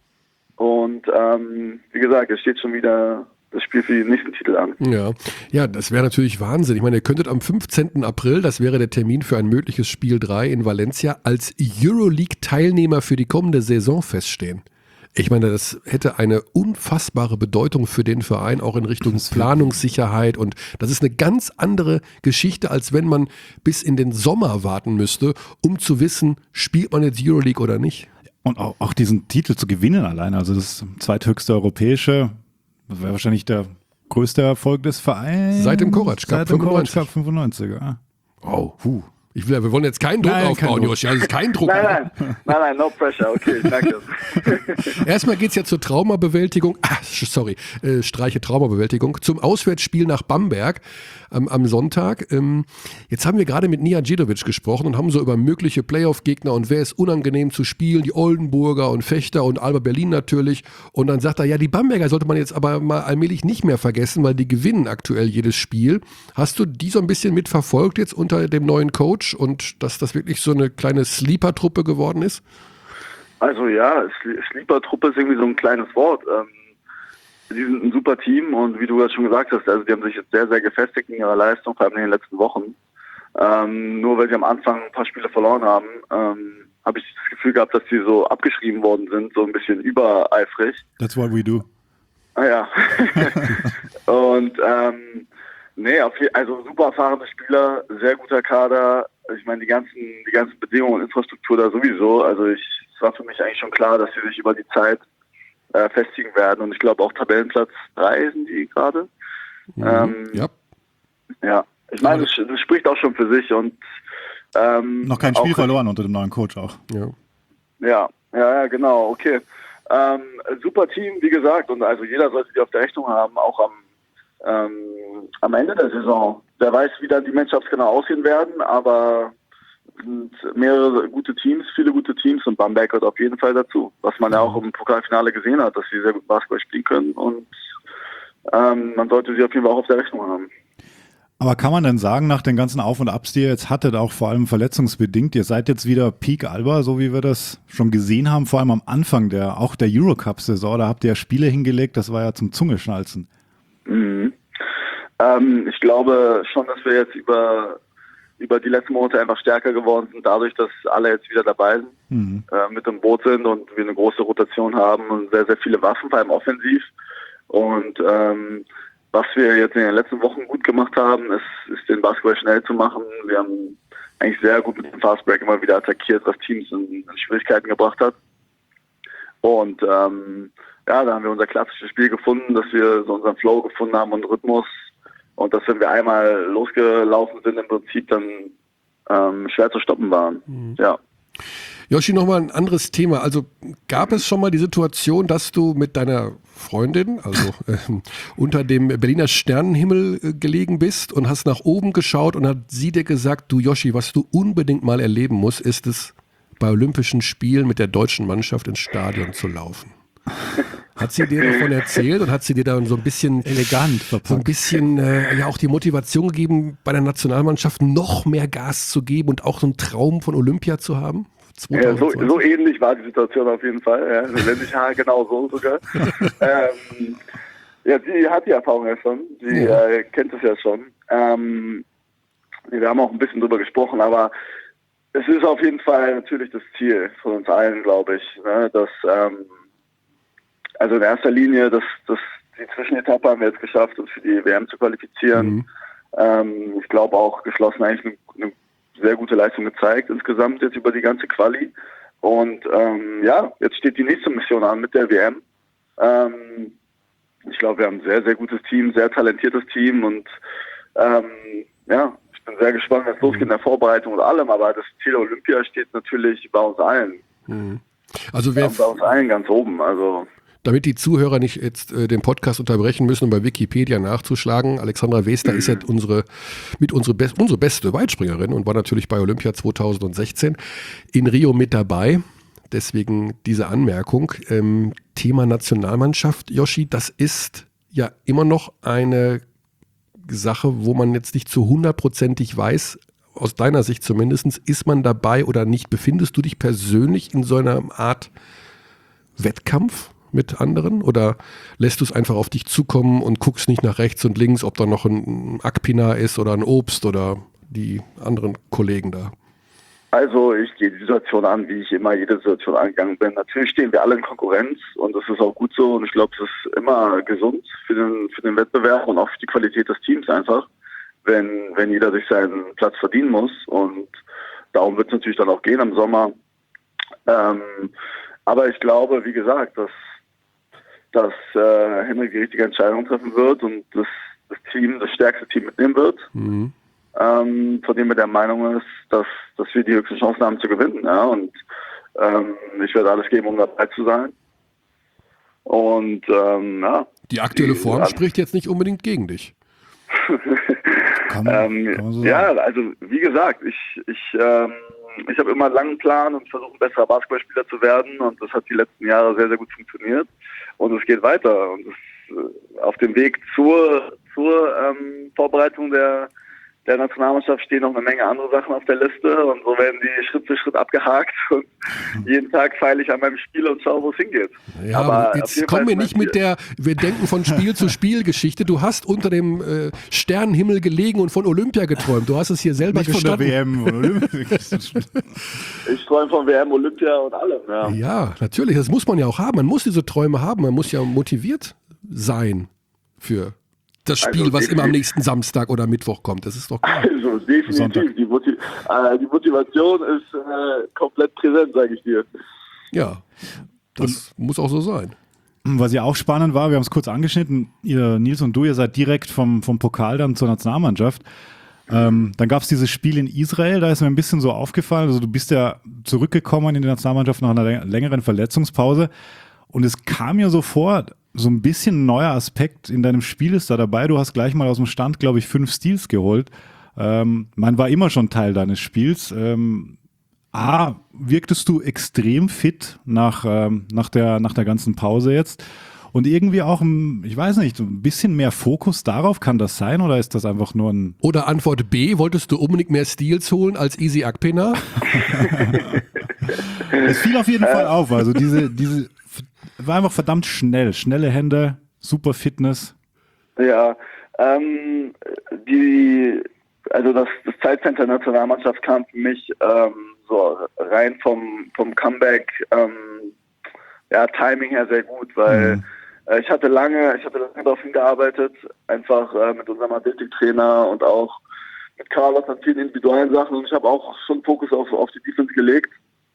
Und wie gesagt, es steht schon wieder das Spiel für den nächsten Titel an.
Ja, das wäre natürlich Wahnsinn. Ich meine, ihr könntet am 15. April, das wäre der Termin für ein mögliches Spiel 3 in Valencia, als Euroleague-Teilnehmer für die kommende Saison feststehen. Ich meine, das hätte eine unfassbare Bedeutung für den Verein, auch in Richtung Planungssicherheit. Und das ist eine ganz andere Geschichte, als wenn man bis in den Sommer warten müsste, um zu wissen, spielt man jetzt Euroleague oder nicht.
Und auch diesen Titel zu gewinnen alleine, also das zweithöchste europäische, das wäre wahrscheinlich der größte Erfolg des Vereins.
Seit dem Korac Cup 95.
Cup 95, ja.
Oh, wir wollen jetzt keinen Druck aufbauen, Joshi. Also kein Druck.
Nein, no pressure. Okay, danke.
Erstmal geht es ja zur Traumabewältigung. Streiche Traumabewältigung. Zum Auswärtsspiel nach Bamberg am Sonntag. Jetzt haben wir gerade mit Nijajidovic gesprochen und haben so über mögliche Playoff-Gegner und wer ist unangenehm zu spielen. Die Oldenburger und Fechter und Alba Berlin natürlich. Und dann sagt er, ja, die Bamberger sollte man jetzt aber mal allmählich nicht mehr vergessen, weil die gewinnen aktuell jedes Spiel. Hast du die so ein bisschen mitverfolgt jetzt unter dem neuen Coach und dass das wirklich so eine kleine Sleeper-Truppe geworden ist?
Also ja, Sleeper-Truppe ist irgendwie so ein kleines Wort. Die sind ein super Team und wie du das schon gesagt hast, also die haben sich jetzt sehr, sehr gefestigt in ihrer Leistung, vor allem in den letzten Wochen. Nur weil sie am Anfang ein paar Spiele verloren haben, habe ich das Gefühl gehabt, dass sie so abgeschrieben worden sind, so ein bisschen übereifrig.
That's what we do.
Ja. Und also super erfahrene Spieler, sehr guter Kader. Ich meine, die ganzen Bedingungen und Infrastruktur da sowieso. Also es war für mich eigentlich schon klar, dass sie sich über die Zeit festigen werden. Und ich glaube auch Tabellenplatz 3 sind die gerade. Ja, ich meine, das spricht auch schon für sich. Und
noch kein Spiel verloren unter dem neuen Coach auch.
Ja, genau, okay. Super Team, wie gesagt. Und also jeder sollte die auf der Rechnung haben, auch am Ende der Saison. Wer weiß, wie dann die Matchups genau aussehen werden, aber es sind mehrere gute Teams, viele gute Teams und Bamberg gehört auf jeden Fall dazu. Was man ja auch im Pokalfinale gesehen hat, dass sie sehr gut Basketball spielen können und man sollte sie auf jeden Fall auch auf der Rechnung haben.
Aber kann man denn sagen, nach den ganzen Auf- und Abs, die ihr jetzt hattet, auch vor allem verletzungsbedingt, ihr seid jetzt wieder Peak Alba, so wie wir das schon gesehen haben, vor allem am Anfang der Eurocup-Saison, da habt ihr ja Spiele hingelegt, das war ja zum Zungeschnalzen.
Ich glaube schon, dass wir jetzt über die letzten Monate einfach stärker geworden sind, dadurch, dass alle jetzt wieder dabei sind, mit im Boot sind und wir eine große Rotation haben und sehr, sehr viele Waffen, vor allem offensiv. Und was wir jetzt in den letzten Wochen gut gemacht haben, ist den Basketball schnell zu machen. Wir haben eigentlich sehr gut mit dem Fastbreak immer wieder attackiert, was Teams in Schwierigkeiten gebracht hat. Und da haben wir unser klassisches Spiel gefunden, dass wir so unseren Flow gefunden haben und Rhythmus. Und dass, wenn wir einmal losgelaufen sind, im Prinzip dann schwer zu stoppen waren. Ja.
Joshi, nochmal ein anderes Thema. Also gab es schon mal die Situation, dass du mit deiner Freundin, also unter dem Berliner Sternenhimmel gelegen bist und hast nach oben geschaut und hat sie dir gesagt, du Joshi, was du unbedingt mal erleben musst, ist es, bei Olympischen Spielen mit der deutschen Mannschaft ins Stadion zu laufen? Hat sie dir davon erzählt und hat sie dir dann so ein bisschen
elegant verpackt,
so ein bisschen auch die Motivation gegeben, bei der Nationalmannschaft noch mehr Gas zu geben und auch so einen Traum von Olympia zu haben?
Ja, so ähnlich war die Situation auf jeden Fall. Ja. Wenn nicht genau so sogar. Sie hat die Erfahrung ja schon. Sie kennt es ja schon. wir haben auch ein bisschen drüber gesprochen, aber es ist auf jeden Fall natürlich das Ziel von uns allen, glaube ich, ne? Dass, also in erster Linie, die Zwischenetappe haben wir jetzt geschafft, uns für die WM zu qualifizieren. Ich glaube auch geschlossen eigentlich eine sehr gute Leistung gezeigt insgesamt jetzt über die ganze Quali. Und jetzt steht die nächste Mission an mit der WM. Ich glaube, wir haben ein sehr, sehr gutes Team, sehr talentiertes Team und ich bin sehr gespannt, was losgeht in der Vorbereitung und allem, aber das Ziel Olympia steht natürlich bei uns allen.
Also
bei uns allen ganz oben. Also
damit die Zuhörer nicht jetzt den Podcast unterbrechen müssen, um bei Wikipedia nachzuschlagen, Alexandra Wester ist ja unsere beste Weitspringerin und war natürlich bei Olympia 2016 in Rio mit dabei. Deswegen diese Anmerkung. Thema Nationalmannschaft, Yoshi, das ist ja immer noch eine Sache, wo man jetzt nicht zu 100%ig weiß, aus deiner Sicht zumindest, ist man dabei oder nicht? Befindest du dich persönlich in so einer Art Wettkampf mit anderen oder lässt du es einfach auf dich zukommen und guckst nicht nach rechts und links, ob da noch ein Akpina ist oder ein Obst oder die anderen Kollegen da?
Also ich gehe die Situation an, wie ich immer jede Situation angegangen bin. Natürlich stehen wir alle in Konkurrenz und das ist auch gut so und ich glaube, es ist immer gesund für den Wettbewerb und auch für die Qualität des Teams einfach, wenn jeder sich seinen Platz verdienen muss und darum wird es natürlich dann auch gehen im Sommer. Aber ich glaube, wie gesagt, dass Henrik die richtige Entscheidung treffen wird und das stärkste Team mitnehmen wird. Von dem er der Meinung ist, dass wir die höchsten Chancen haben zu gewinnen. Ja? Und ich werde alles geben, um dabei zu sein. Und
die aktuelle Form spricht jetzt nicht unbedingt gegen dich.
Kann man so
ja,
sagen.
also wie gesagt, ich habe immer einen langen Plan und versuche ein besserer Basketballspieler zu werden und das hat die letzten Jahre sehr, sehr gut funktioniert und es geht weiter und auf dem Weg zur Vorbereitung der Nationalmannschaft stehen noch eine Menge andere Sachen auf der Liste und so werden die Schritt für Schritt abgehakt und jeden Tag feile ich an meinem Spiel und schaue, wo es hingeht.
Ja, aber jetzt kommen wir nicht mit wir denken von Spiel zu Spiel Geschichte. Du hast unter dem Sternenhimmel gelegen und von Olympia geträumt. Du hast es hier selber
nicht
gestanden.
Von der WM, von Olympia.
Ich träume von WM, Olympia und allem. Ja.
Ja, natürlich. Das muss man ja auch haben. Man muss diese Träume haben. Man muss ja motiviert sein für das Spiel,
also
was immer am nächsten Samstag oder Mittwoch kommt. Das ist doch klar.
Also definitiv. Die Motivation ist komplett präsent, sage ich dir.
Ja, das muss auch so sein.
Was ja auch spannend war, wir haben es kurz angeschnitten, ihr Nils und du, ihr seid direkt vom Pokal dann zur Nationalmannschaft. Dann gab es dieses Spiel in Israel, da ist mir ein bisschen so aufgefallen, also du bist ja zurückgekommen in die Nationalmannschaft nach einer längeren Verletzungspause und es kam mir so vor, so ein bisschen ein neuer Aspekt in deinem Spiel ist da dabei. Du hast gleich mal aus dem Stand, glaube ich, 5 Steals geholt. Man war immer schon Teil deines Spiels. Wirktest du extrem fit nach der ganzen Pause jetzt? Und irgendwie auch, ich weiß nicht, ein bisschen mehr Fokus darauf, kann das sein? Oder ist das einfach nur ein...
Oder Antwort B, wolltest du unbedingt mehr Steals holen als Easy Akpina?
Es fiel auf jeden Fall auf. Also diese war einfach verdammt schnelle Hände, super Fitness.
Ja, das Zeitcenter Nationalmannschaft kam für mich so rein vom Comeback Timing her sehr gut, weil ich hatte lange darauf hingearbeitet, einfach mit unserem Athletiktrainer und auch mit Carlos an vielen individuellen Sachen und ich habe auch schon Fokus auf die Defense gelegt.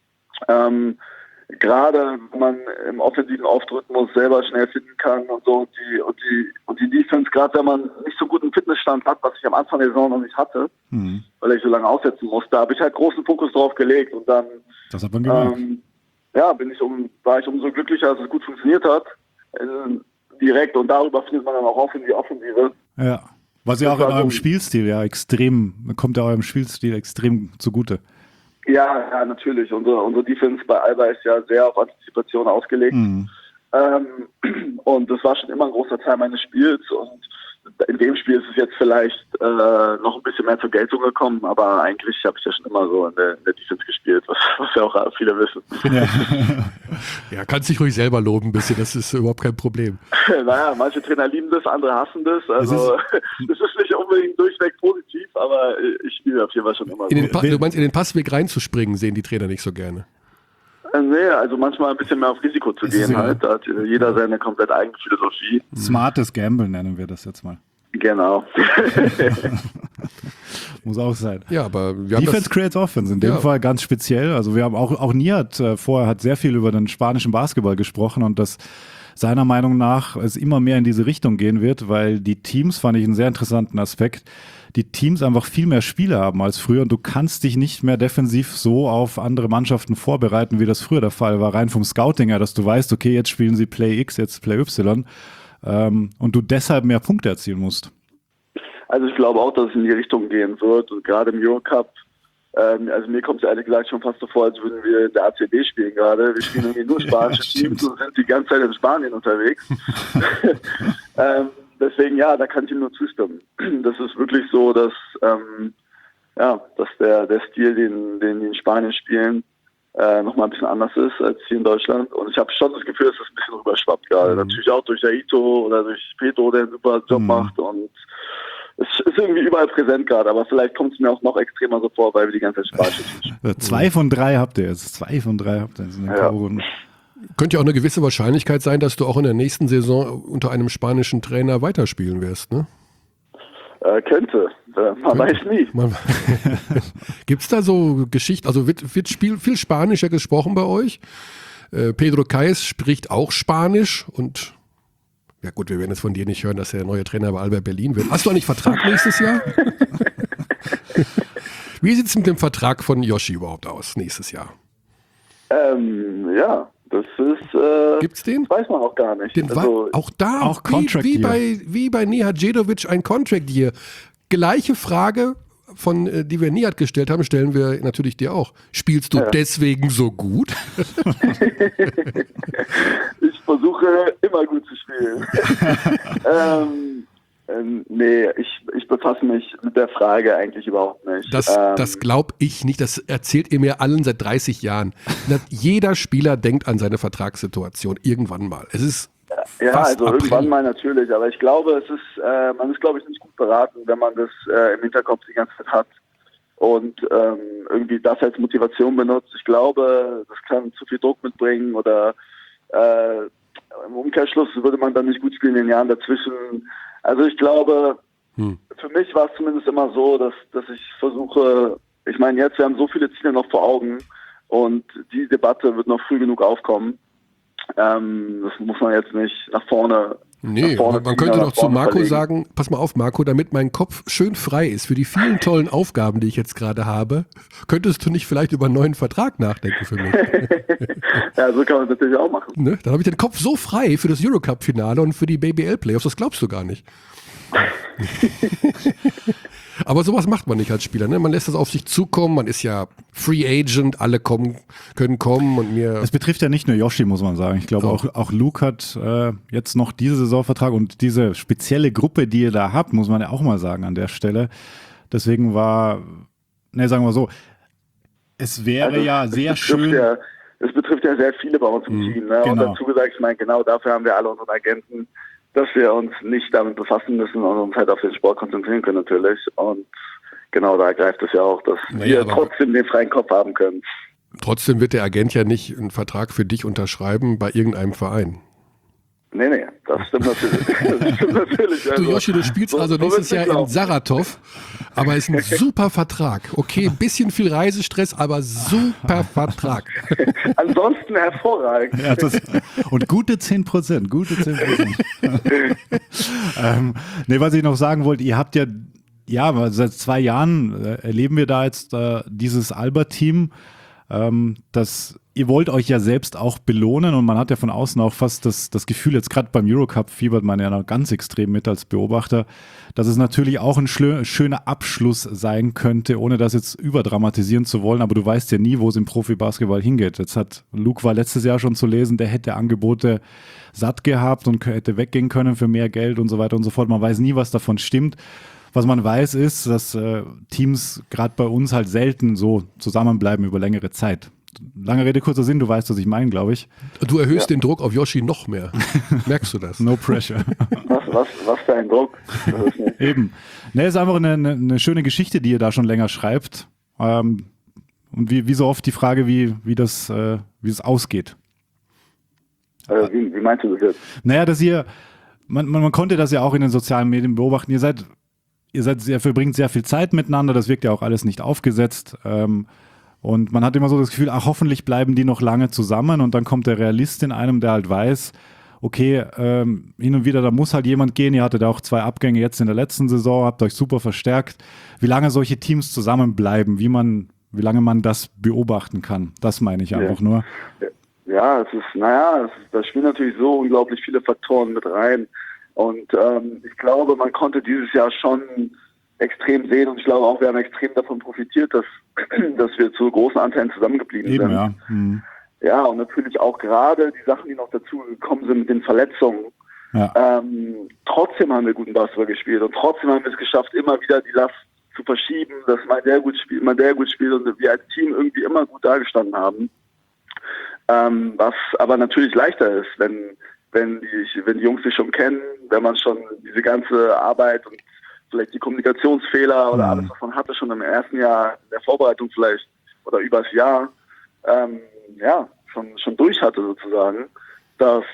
Gerade wenn man im offensiven Auftritten selber schnell finden kann und so und die Defense, gerade wenn man nicht so guten Fitnessstand hat, was ich am Anfang der Saison noch nicht hatte, weil ich so lange aussetzen musste, habe ich halt großen Fokus drauf gelegt und dann
das hat man gemerkt.
War ich umso glücklicher, dass es gut funktioniert hat, direkt und darüber findet man dann auch auf in die Offensive.
Ja, was ja auch in eurem Spielstil kommt ja eurem Spielstil extrem zugute.
Ja, natürlich. Unsere Defense bei Alba ist ja sehr auf Antizipation ausgelegt. Und das war schon immer ein großer Teil meines Spiels. Und in dem Spiel ist es jetzt vielleicht noch ein bisschen mehr zur Geltung gekommen, aber eigentlich habe ich ja schon immer so in der Defense gespielt, was ja auch viele wissen.
Ja, kannst dich ruhig selber loben ein bisschen, das ist überhaupt kein Problem.
Naja, manche Trainer lieben das, andere hassen das. Also das ist nicht unbedingt unbedingt durchweg positiv, aber ich spiele auf jeden Fall schon immer so.
Du meinst, in den Passweg reinzuspringen, sehen die Trainer nicht so gerne?
Nee, also manchmal ein bisschen mehr auf Risiko zu gehen halt. Da hat jeder seine komplett eigene Philosophie.
Smartes Gamble nennen wir das jetzt mal.
Genau.
Muss auch sein.
Ja, aber wir haben
Defense creates Offense, in dem Fall ganz speziell. Also wir haben auch Nihat vorher hat sehr viel über den spanischen Basketball gesprochen und dass seiner Meinung nach es immer mehr in diese Richtung gehen wird, weil die Teams, fand ich einen sehr interessanten Aspekt, die Teams einfach viel mehr Spiele haben als früher und du kannst dich nicht mehr defensiv so auf andere Mannschaften vorbereiten, wie das früher der Fall war, rein vom Scouting her, dass du weißt, okay, jetzt spielen sie Play X, jetzt Play Y und du deshalb mehr Punkte erzielen musst.
Also ich glaube auch, dass es in die Richtung gehen wird und gerade im Eurocup, also mir kommt es ehrlich gesagt schon fast so vor, als würden wir in der ACB spielen gerade. Wir spielen irgendwie nur spanische Teams und sind die ganze Zeit in Spanien unterwegs. Deswegen, ja, da kann ich ihm nur zustimmen. Das ist wirklich so, dass dass der Stil, den die in Spanien spielen, nochmal ein bisschen anders ist als hier in Deutschland. Und ich habe schon das Gefühl, dass es ein bisschen rüberschwappt gerade. Natürlich auch durch Aito oder durch Pedro, der einen super Job macht. Und es ist irgendwie überall präsent gerade. Aber vielleicht kommt es mir auch noch extremer so vor, weil wir die ganze Zeit Spanisch spielen.
2 von 3 habt ihr jetzt. 2 von 3 habt ihr jetzt in den K.O.-Runden.
Könnte ja auch eine gewisse Wahrscheinlichkeit sein, dass du auch in der nächsten Saison unter einem spanischen Trainer weiterspielen wirst, ne?
Könnte. Man weiß nie.
Gibt es da so Geschichten? Also wird viel Spanischer gesprochen bei euch? Pedro Kais spricht auch Spanisch und ja gut, wir werden jetzt von dir nicht hören, dass er der neue Trainer bei Alba Berlin wird. Hast du eigentlich Vertrag nächstes Jahr? Wie sieht es mit dem Vertrag von Yoshi überhaupt aus nächstes Jahr?
Ja, das ist.
Gibt's den?
Weiß man auch gar nicht.
Auch da,
auch Contract
wie bei Nihat Djedovic ein Contract Year. Gleiche Frage, die wir Nihat gestellt haben, stellen wir natürlich dir auch. Spielst du deswegen so gut?
Ich versuche immer gut zu spielen. Nee, ich befasse mich mit der Frage eigentlich überhaupt nicht.
Das glaube ich nicht. Das erzählt ihr mir allen seit 30 Jahren. Jeder Spieler denkt an seine Vertragssituation irgendwann mal. Es ist fast
also
April.
irgendwann mal natürlich. Aber ich glaube, man ist, glaube ich, nicht gut beraten, wenn man das im Hinterkopf die ganze Zeit hat und irgendwie das als Motivation benutzt. Ich glaube, das kann zu viel Druck mitbringen oder im Umkehrschluss würde man dann nicht gut spielen in den Jahren dazwischen. Also ich glaube, für mich war es zumindest immer so, dass ich versuche, ich meine jetzt, wir haben so viele Ziele noch vor Augen und die Debatte wird noch früh genug aufkommen. Das muss man jetzt nicht nach vorne.
Nee, man könnte doch zu Marco sagen, pass mal auf Marco, damit mein Kopf schön frei ist für die vielen tollen Aufgaben, die ich jetzt gerade habe, könntest du nicht vielleicht über einen neuen Vertrag nachdenken für mich?
Ja, so kann man es natürlich auch machen.
Ne? Dann habe ich den Kopf so frei für das Eurocup-Finale und für die BBL-Playoffs, das glaubst du gar nicht. Aber sowas macht man nicht als Spieler, ne? Man lässt das auf sich zukommen, man ist ja Free Agent, alle können kommen und mir...
Es betrifft ja nicht nur Yoshi, muss man sagen. Ich glaube auch Luke hat jetzt noch diese Saisonvertrag und diese spezielle Gruppe, die ihr da habt, muss man ja auch mal sagen an der Stelle. Deswegen sagen wir so, es wäre ja sehr schön...
Es betrifft ja sehr viele bei uns im Team. Ne?
Genau.
Und dazu gesagt, ich meine, genau dafür haben wir alle unsere Agenten, dass wir uns nicht damit befassen müssen und uns halt auf den Sport konzentrieren können natürlich. Und genau da greift es ja auch, dass wir trotzdem den freien Kopf haben können.
Trotzdem wird der Agent ja nicht einen Vertrag für dich unterschreiben bei irgendeinem Verein.
Nee, das stimmt natürlich.
Du Yoshi, du spielst also nächstes Jahr in Saratov, aber ist ein super Vertrag. Okay, ein bisschen viel Reisestress, aber super Vertrag.
Ansonsten hervorragend.
Ja, und gute 10%, was ich noch sagen wollte, ihr habt ja, seit 2 Jahren erleben wir da jetzt dieses Alba-Team, ihr wollt euch ja selbst auch belohnen und man hat ja von außen auch fast das Gefühl, jetzt gerade beim Eurocup fiebert man ja noch ganz extrem mit als Beobachter, dass es natürlich auch ein schöner Abschluss sein könnte, ohne das jetzt überdramatisieren zu wollen, aber du weißt ja nie, wo es im Profibasketball hingeht. Luke war letztes Jahr schon zu lesen, der hätte Angebote satt gehabt und hätte weggehen können für mehr Geld und so weiter und so fort. Man weiß nie, was davon stimmt. Was man weiß, ist, dass Teams gerade bei uns halt selten so zusammenbleiben über längere Zeit. lange Rede, kurzer Sinn, du weißt, was ich meine, glaube ich.
Du erhöhst den Druck auf Yoshi noch mehr. Merkst du das?
No pressure.
Was für ein Druck.
Eben. Ne, ist einfach eine schöne Geschichte, die ihr da schon länger schreibt. Und wie so oft die Frage, wie das ausgeht.
Wie meinst du das jetzt?
Naja, dass man konnte das ja auch in den sozialen Medien beobachten. Ihr verbringt sehr viel Zeit miteinander, das wirkt ja auch alles nicht aufgesetzt. Und man hat immer so das Gefühl, hoffentlich bleiben die noch lange zusammen, und dann kommt der Realist in einem, der halt weiß, okay, hin und wieder, da muss halt jemand gehen. Ihr hattet auch 2 Abgänge jetzt in der letzten Saison, habt euch super verstärkt. Wie lange solche Teams zusammenbleiben, wie lange man das beobachten kann, das meine ich einfach nur.
Ja, da spielen natürlich so unglaublich viele Faktoren mit rein. Und ich glaube, man konnte dieses Jahr schon extrem sehen, und ich glaube auch, wir haben extrem davon profitiert, dass wir zu großen Anteilen zusammengeblieben sind.
Ja.
Ja, und natürlich auch gerade die Sachen, die noch dazu gekommen sind mit den Verletzungen. Ja. Trotzdem haben wir guten Basketball gespielt, und trotzdem haben wir es geschafft, immer wieder die Last zu verschieben, dass mal der gut spielt und wir als Team irgendwie immer gut dagestanden haben. Was aber natürlich leichter ist, wenn die Jungs sich schon kennen, wenn man schon diese ganze Arbeit und vielleicht die Kommunikationsfehler oder alles, was man hatte, schon im ersten Jahr in der Vorbereitung vielleicht oder übers Jahr, schon durch hatte sozusagen, dass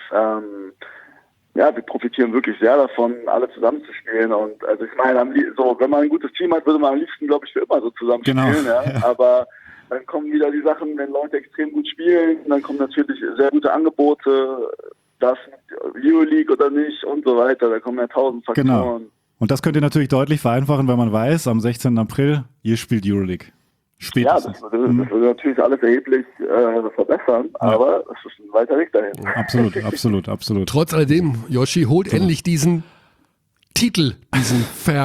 wir profitieren wirklich sehr davon, alle zusammenzuspielen. Und also ich meine, wenn man ein gutes Team hat, würde man am liebsten, glaube ich, für immer so zusammenspielen. Genau. Ja? Aber dann kommen wieder die Sachen, wenn Leute extrem gut spielen, dann kommen natürlich sehr gute Angebote, das mit Euroleague oder nicht und so weiter. Da kommen ja 1000 Faktoren.
Genau. Und das könnt ihr natürlich deutlich vereinfachen, wenn man weiß, am 16. April, ihr spielt Euroleague. Spätestens.
Ja, das würde natürlich alles erheblich verbessern, aber es ist ein weiter Weg dahin.
Absolut.
Trotz alledem, Yoshi holt endlich diesen Titel, diesen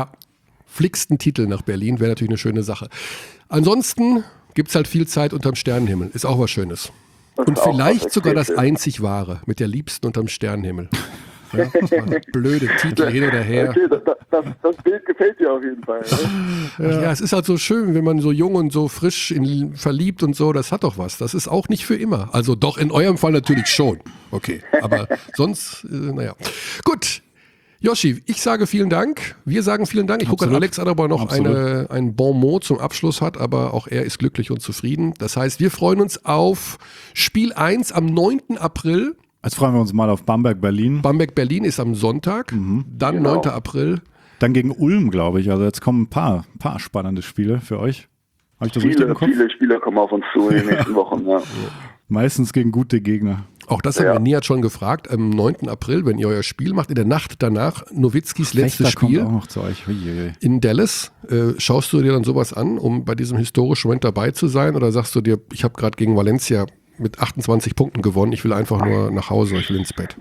verflixten Titel nach Berlin. Wäre natürlich eine schöne Sache. Ansonsten gibt es halt viel Zeit unterm Sternenhimmel. Ist auch was Schönes. Und vielleicht sogar das einzig Wahre, mit der Liebsten unterm Sternenhimmel. Ja, blöde Titel hin oder her.
Okay, das Bild gefällt dir auf jeden Fall. Ne?
Ja, es ist halt so schön, wenn man so jung und so frisch verliebt und so, das hat doch was. Das ist auch nicht für immer. Also doch, in eurem Fall natürlich schon. Okay, aber sonst, naja. Gut, Yoshi, ich sage vielen Dank. Wir sagen vielen Dank. Ich gucke an Alex an, ob er noch ein Bon mot zum Abschluss hat, aber auch er ist glücklich und zufrieden. Das heißt, wir freuen uns auf Spiel 1 am 9. April.
Jetzt freuen wir uns mal auf Bamberg-Berlin.
Bamberg-Berlin ist am Sonntag, dann genau. 9. April.
Dann gegen Ulm, glaube ich. Also jetzt kommen ein paar spannende Spiele für euch. Habe ich das richtig im Kopf?
Viele Spieler kommen auf uns zu in den nächsten Wochen. Ja.
Meistens gegen gute Gegner.
Auch das haben wir Nihat schon gefragt. Am 9. April, wenn ihr euer Spiel macht, in der Nacht danach, Nowitzkis letztes Spiel
kommt auch noch zu euch.
In Dallas. Schaust du dir dann sowas an, um bei diesem historischen Moment dabei zu sein? Oder sagst du dir, ich habe gerade gegen Valencia mit 28 Punkten gewonnen, ich will einfach nur nach Hause, ich will ins Bett?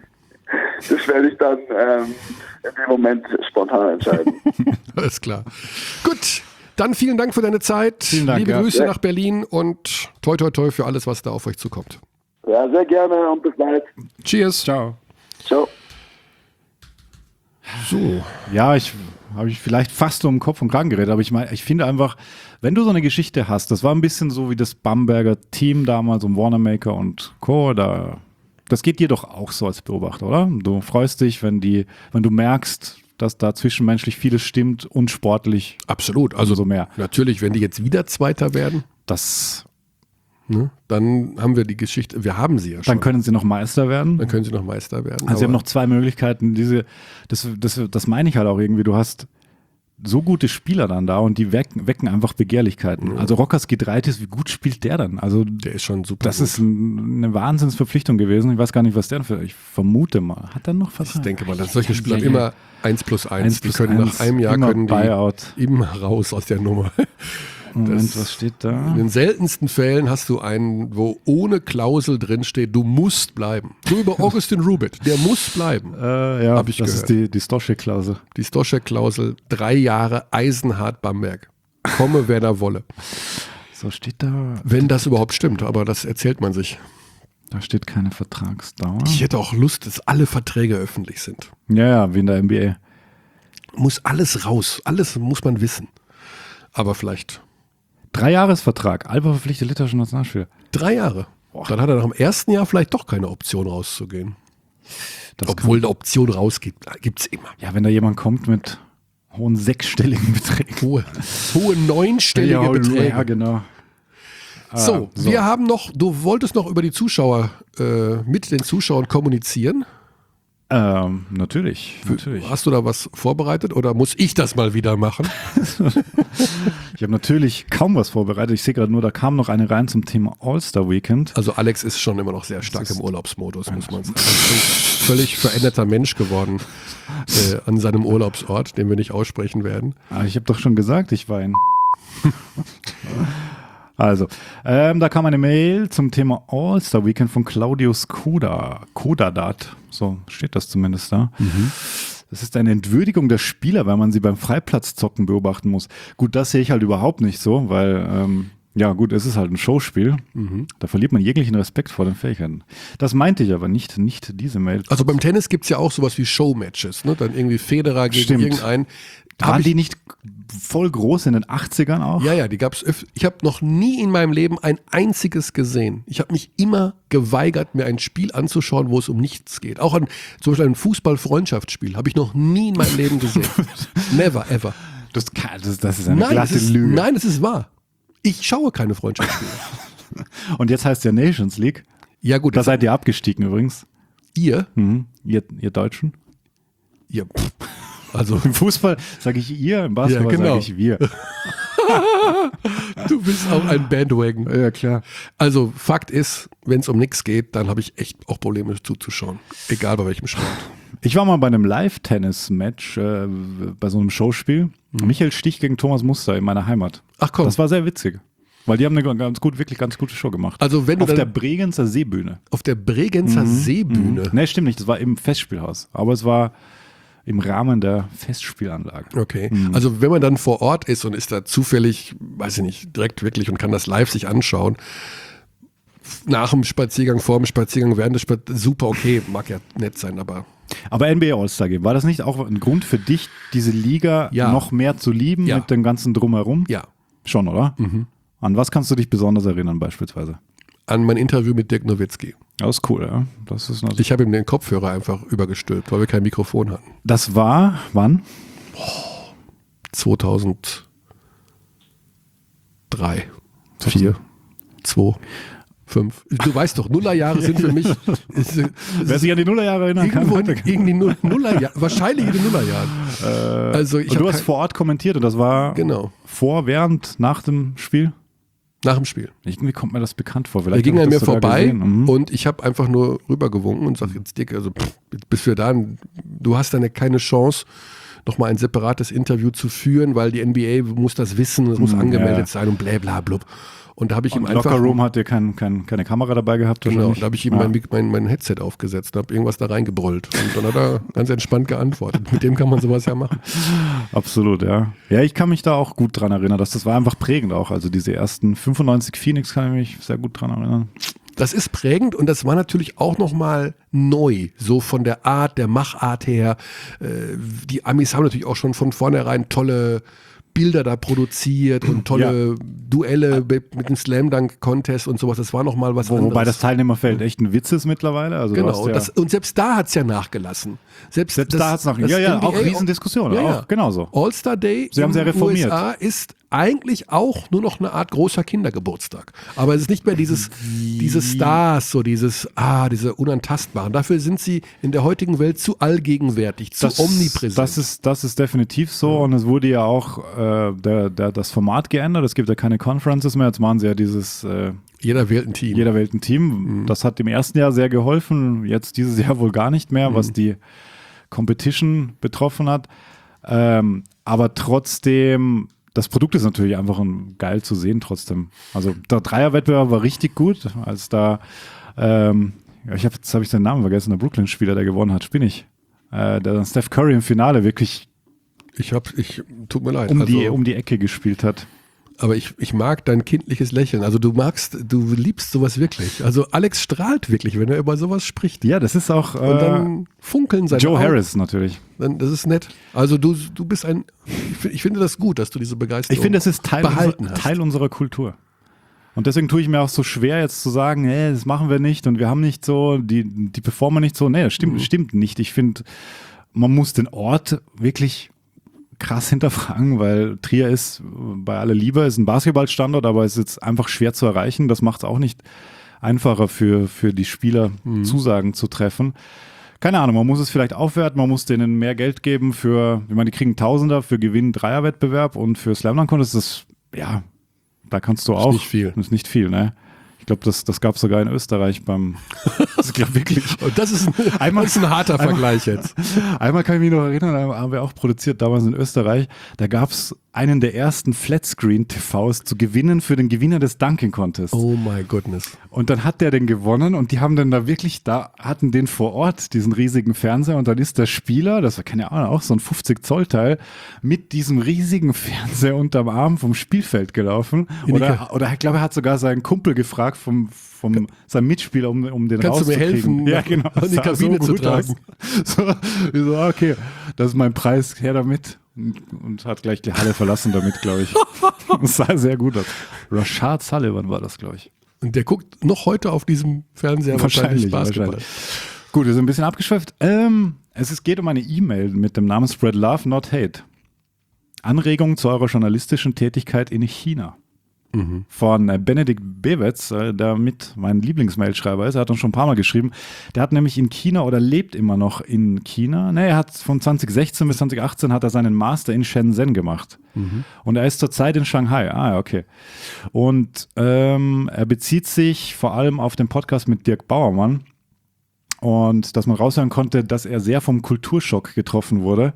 Das werde ich dann in dem Moment spontan entscheiden.
Alles klar. Gut, dann vielen Dank für deine Zeit.
Vielen Dank,
Liebe Grüße nach Berlin und toi toi toi für alles, was da auf euch zukommt.
Ja, sehr gerne und bis bald.
Cheers.
Ciao.
Ciao.
So. Ja, habe ich vielleicht fast um Kopf und Kragen geredet, aber ich finde einfach, wenn du so eine Geschichte hast, das war ein bisschen so wie das Bamberger Team damals um Wanamaker und Co., das geht dir doch auch so als Beobachter, oder? Du freust dich, wenn du merkst, dass da zwischenmenschlich vieles stimmt und sportlich.
Absolut, also
so mehr.
Natürlich, wenn die jetzt wieder Zweiter werden, dann haben wir die Geschichte, wir haben sie ja schon.
Dann können sie noch Meister werden. Also sie haben noch 2 Möglichkeiten. Das meine ich halt auch irgendwie. Du hast so gute Spieler dann da und die wecken einfach Begehrlichkeiten. Ja. Also Rokas Giedraitis, wie gut spielt der dann? Also
der ist schon super.
Das ist eine Wahnsinnsverpflichtung gewesen. Ich weiß gar nicht, was der für. Ich vermute mal. Hat er noch Vertrag?
Ich denke mal, dass solche Spieler immer 1+1. Die können nach einem Jahr immer raus aus der Nummer.
Moment, was steht da?
In den seltensten Fällen hast du einen, wo ohne Klausel drin steht, du musst bleiben. So über Augustin Rubit, der muss bleiben.
Hab ich gehört. Ist die Stoschek-Klausel.
Die Stoschek-Klausel, 3 Jahre eisenhart Bamberg. Komme, wer da wolle.
So steht da.
Wenn das überhaupt stimmt, aber das erzählt man sich.
Da steht keine Vertragsdauer.
Ich hätte auch Lust, dass alle Verträge öffentlich sind.
Ja, wie in der NBA.
Muss alles raus, alles muss man wissen. Aber vielleicht...
3-Jahres-Vertrag. Alba verpflichtet litauische Nationalspieler.
3 Jahre. Dann hat er nach dem ersten Jahr vielleicht doch keine Option rauszugehen. Obwohl eine Option rausgeht, gibt es immer.
Ja, wenn da jemand kommt mit hohen 6-stelligen Beträgen.
Hohe 9-stellige Beträge.
Ja, genau.
So, wir haben noch, du wolltest noch über die Zuschauer, mit den Zuschauern kommunizieren.
Natürlich.
Hast du da was vorbereitet oder muss ich das mal wieder machen?
Ich habe natürlich kaum was vorbereitet. Ich sehe gerade nur, da kam noch eine rein zum Thema All-Star Weekend.
Also Alex ist schon immer noch sehr stark im Urlaubsmodus, muss man sagen. Ein völlig veränderter Mensch geworden an seinem Urlaubsort, den wir nicht aussprechen werden.
Aber ich habe doch schon gesagt, ich war in... Also, da kam eine Mail zum Thema All-Star Weekend von Claudius Kodadat. So steht das zumindest da. Das ist eine Entwürdigung der Spieler, weil man sie beim Freiplatzzocken beobachten muss. Gut, das sehe ich halt überhaupt nicht so, weil, ja gut, es ist halt ein Showspiel. Da verliert man jeglichen Respekt vor den Fähigkeiten. Das meinte ich aber nicht diese Mail.
Also beim Tennis gibt es ja auch sowas wie Showmatches, ne? Dann irgendwie Federer gegen irgendeinen.
Waren die nicht voll groß in den 80ern auch?
Ja, die gab es öfter. Ich habe noch nie in meinem Leben ein einziges gesehen. Ich habe mich immer geweigert, mir ein Spiel anzuschauen, wo es um nichts geht. Auch zum Beispiel ein Fußball-Freundschaftsspiel habe ich noch nie in meinem Leben gesehen. Never, ever.
Das ist eine glatte Lüge.
Nein, es ist wahr. Ich schaue keine Freundschaftsspiele.
Und jetzt heißt es ja Nations League.
Ja gut.
Da seid ihr abgestiegen übrigens.
Ihr?
Ihr Deutschen?
Ja, also
im Fußball sage ich ihr, im Basketball sage ich wir.
Du bist auch ein Bandwagon.
Ja, klar.
Also Fakt ist, wenn es um nichts geht, dann habe ich echt auch Probleme zuzuschauen. Egal bei welchem Sport.
Ich war mal bei einem Live-Tennis-Match, bei so einem Showspiel. Michael Stich gegen Thomas Muster in meiner Heimat.
Ach komm.
Das war sehr witzig. Weil die haben eine wirklich ganz gute Show gemacht.
Also wenn du
auf der Bregenzer Seebühne.
Auf der Bregenzer Seebühne?
Nee, stimmt nicht. Das war im Festspielhaus. Aber es war im Rahmen der Festspielanlage.
Okay. Also wenn man dann vor Ort ist und ist da zufällig, weiß ich nicht, direkt wirklich und kann das live sich anschauen, nach dem Spaziergang, vor dem Spaziergang, während des Spaziergangs, super okay, mag ja nett sein, aber...
Aber NBA All-Star Game, war das nicht auch ein Grund für dich, diese Liga noch mehr zu lieben mit dem ganzen Drumherum?
Ja.
Schon, oder? An was kannst du dich besonders erinnern beispielsweise?
An mein Interview mit Dirk Nowitzki.
Das ist cool, ja. Das ist
ich habe ihm den Kopfhörer einfach übergestülpt, weil wir kein Mikrofon hatten.
Das war wann?
2003, 4, 2, 5. Du weißt doch, Nullerjahre sind für mich...
Wer sich an die Nullerjahre erinnern kann.
Gegen die Nullerjahre, wahrscheinlich in den Nullerjahren.
Also du hast vor Ort kommentiert und das war vor, während, nach dem Spiel?
Nach dem Spiel.
Irgendwie kommt mir das bekannt vor.
Er ging an mir vorbei und ich habe einfach nur rübergewunken und sage jetzt Dick, also bis wir da, du hast dann keine Chance, nochmal ein separates Interview zu führen, weil die NBA muss das wissen, es muss angemeldet sein und blablablub. Und da habe ich ihm einfach...
Lockerroom hat dir keine Kamera dabei gehabt?
Genau, und da habe ich ihm mein Headset aufgesetzt und habe irgendwas da reingebrüllt. Und dann hat er ganz entspannt geantwortet. Mit dem kann man sowas ja machen.
Absolut, ja. Ja, ich kann mich da auch gut dran erinnern. Das war einfach prägend auch. Also diese ersten 95 Phoenix kann ich mich sehr gut dran erinnern.
Das ist prägend und das war natürlich auch nochmal neu, so von der Art, der Machart her. Die Amis haben natürlich auch schon von vornherein tolle Bilder da produziert und tolle Duelle mit dem Slam Dunk Contest und sowas. Das war nochmal was anderes.
Wobei das Teilnehmerfeld echt ein Witz ist mittlerweile. Also
genau, und selbst da hat es ja nachgelassen. Selbst
da hat es nachgelassen. Ja, auch Riesendiskussionen. Auch genauso.
All-Star Day
Sie haben sehr reformiert.
USA ist eigentlich auch nur noch eine Art großer Kindergeburtstag. Aber es ist nicht mehr diese Stars, so diese Unantastbaren. Dafür sind sie in der heutigen Welt zu allgegenwärtig, zu omnipräsent.
Das ist definitiv so und es wurde ja auch das Format geändert. Es gibt ja keine Conferences mehr. Jetzt machen sie ja dieses
Jeder wählt ein Team.
Das hat im ersten Jahr sehr geholfen. Jetzt dieses Jahr wohl gar nicht mehr, was die Competition betroffen hat. Aber trotzdem, das Produkt ist natürlich einfach geil zu sehen trotzdem. Also der Dreierwettbewerb war richtig gut, als da, jetzt habe ich seinen Namen vergessen, der Brooklyn-Spieler, der gewonnen hat, der dann Steph Curry im Finale wirklich
tut mir leid.
um die Ecke gespielt hat.
Aber ich mag dein kindliches Lächeln. Also du liebst sowas wirklich. Also Alex strahlt wirklich, wenn er über sowas spricht.
Ja, das ist auch
und dann funkeln seine
Joe
Augen.
Harris natürlich.
Das ist nett. Also du bist ich finde das gut, dass du diese Begeisterung
Ich finde, das ist
behalten hast.
Teil unserer Kultur. Und deswegen tue ich mir auch so schwer, jetzt zu sagen, das machen wir nicht und wir haben nicht so, die performen nicht so. Nee, das stimmt nicht. Ich finde, man muss den Ort wirklich krass hinterfragen, weil Trier ist bei aller Liebe ist ein Basketballstandort, aber es ist jetzt einfach schwer zu erreichen. Das macht es auch nicht einfacher für die Spieler, Zusagen zu treffen. Keine Ahnung, man muss es vielleicht aufwerten, man muss denen mehr Geld geben die kriegen Tausender für Gewinn Dreierwettbewerb und für Slam Dunk Contest ist das, ja, da kannst du auch.
Nicht viel.
Das ist nicht viel, ne? Ich glaube, das gab es sogar in Österreich ich glaube wirklich.
Und das ist ein harter Vergleich jetzt.
Einmal kann ich mich noch erinnern, haben wir auch produziert, damals in Österreich, da gab es einen der ersten Flatscreen-TVs zu gewinnen für den Gewinner des Dunking Contests.
Oh my goodness.
Und dann hat der den gewonnen und die haben dann hatten den vor Ort, diesen riesigen Fernseher und dann ist der Spieler, das war keine Ahnung, auch so ein 50-Zoll-Teil, mit diesem riesigen Fernseher unterm Arm vom Spielfeld gelaufen. Oder ich glaube, er hat sogar seinen Kumpel gefragt seinem Mitspieler, um den
Kannst
rauszukriegen.
du mir helfen,
ja, genau,
in die Kabine zu tragen?
So, okay, das ist mein Preis, her damit. Und hat gleich die Halle verlassen damit, glaube ich. Das sah sehr gut aus. Rashad Sullivan war das, glaube ich.
Und der guckt noch heute auf diesem Fernseher wahrscheinlich Basketball.
Gut, wir sind ein bisschen abgeschweift. Geht um eine E-Mail mit dem Namen Spread Love, Not Hate. Anregungen zu eurer journalistischen Tätigkeit in China. Von Benedikt Bewetz, der mit mein Lieblingsmailschreiber ist. Er hat uns schon ein paar Mal geschrieben. Der hat nämlich in China oder lebt immer noch in China. Er hat von 2016 bis 2018 hat er seinen Master in Shenzhen gemacht. Und er ist zurzeit in Shanghai. Ah, okay. Und er bezieht sich vor allem auf den Podcast mit Dirk Bauermann. Und dass man raushören konnte, dass er sehr vom Kulturschock getroffen wurde.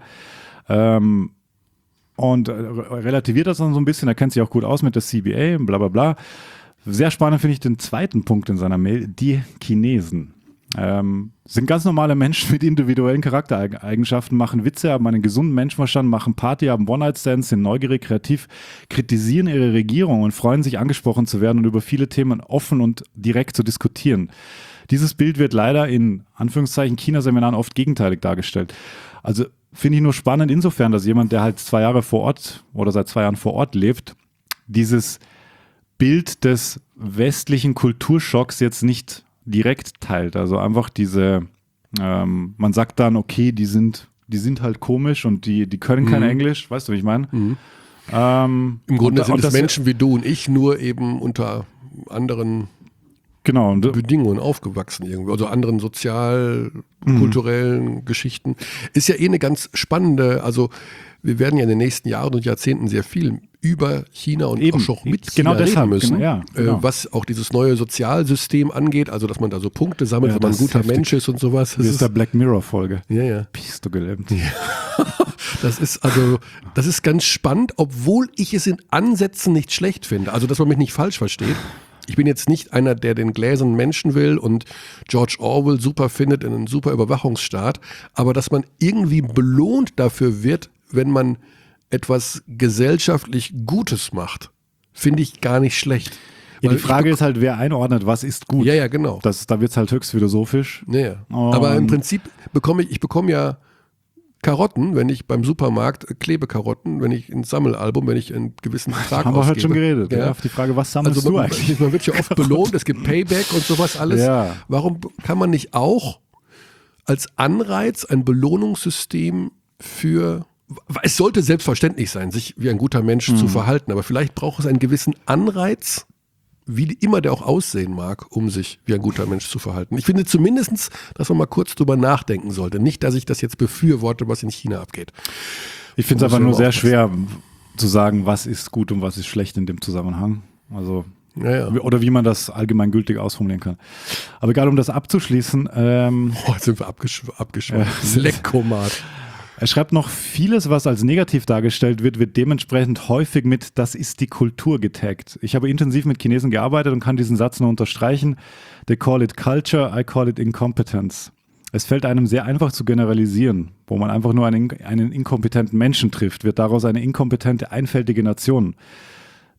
Und relativiert das dann so ein bisschen, er kennt sich auch gut aus mit der CBA, bla bla bla. Sehr spannend finde ich den zweiten Punkt in seiner Mail, die Chinesen. Sind ganz normale Menschen mit individuellen Charaktereigenschaften, machen Witze, haben einen gesunden Menschenverstand, machen Party, haben One-Night-Stands, sind neugierig, kreativ, kritisieren ihre Regierung und freuen sich, angesprochen zu werden und über viele Themen offen und direkt zu diskutieren. Dieses Bild wird leider in Anführungszeichen China-Seminaren oft gegenteilig dargestellt. Also finde ich nur spannend insofern, dass jemand, der halt 2 Jahre vor Ort oder seit 2 Jahren vor Ort lebt, dieses Bild des westlichen Kulturschocks jetzt nicht direkt teilt. Also einfach man sagt dann, okay, die sind halt komisch und die können kein Englisch. Weißt du, wie ich meine?
Im Grunde sind es Menschen wie du und ich, nur eben unter anderen Bedingungen aufgewachsen irgendwie, also anderen sozial-kulturellen Geschichten. Ist ja eine ganz spannende, also wir werden ja in den nächsten Jahren und Jahrzehnten sehr viel über China und auch schon mit China reden müssen, was auch dieses neue Sozialsystem angeht, also dass man da so Punkte sammelt, wenn man ein guter Mensch ist und sowas.
Das ist der Black Mirror-Folge.
Ja.
Bist du gelähmt.
Ja. Das ist ganz spannend, obwohl ich es in Ansätzen nicht schlecht finde. Also, dass man mich nicht falsch versteht. Ich bin jetzt nicht einer, der den gläsernen Menschen will und George Orwell super findet in einem super Überwachungsstaat, aber dass man irgendwie belohnt dafür wird, wenn man etwas gesellschaftlich Gutes macht, finde ich gar nicht schlecht.
Ja, die Frage ist halt, wer einordnet, was ist gut.
Ja, genau.
Da wird es halt höchst philosophisch.
Ja. Aber im Prinzip bekomme ich ja Karotten, wenn ich beim Supermarkt Klebekarotten, wenn ich ein Sammelalbum, wenn ich einen gewissen Betrag
haben wir heute schon geredet. Ja. Auf die Frage, was sammelst du eigentlich?
Man wird ja oft belohnt, es gibt Payback und sowas alles.
Ja.
Warum kann man nicht auch als Anreiz ein Belohnungssystem es sollte selbstverständlich sein, sich wie ein guter Mensch zu verhalten, aber vielleicht braucht es einen gewissen Anreiz, wie immer der auch aussehen mag, um sich wie ein guter Mensch zu verhalten. Ich finde zumindest, dass man mal kurz drüber nachdenken sollte. Nicht, dass ich das jetzt befürworte, was in China abgeht.
Ich finde es einfach nur sehr schwer zu sagen, was ist gut und was ist schlecht in dem Zusammenhang. Also oder wie man das allgemeingültig ausformulieren kann. Aber egal, um das abzuschließen.
Jetzt sind wir abgeschweift. Leckomat.
Er schreibt noch, vieles, was als negativ dargestellt wird dementsprechend häufig mit "das ist die Kultur" getaggt. Ich habe intensiv mit Chinesen gearbeitet und kann diesen Satz nur unterstreichen. They call it culture, I call it incompetence. Es fällt einem sehr einfach zu generalisieren. Wo man einfach nur einen inkompetenten Menschen trifft, wird daraus eine inkompetente, einfältige Nation.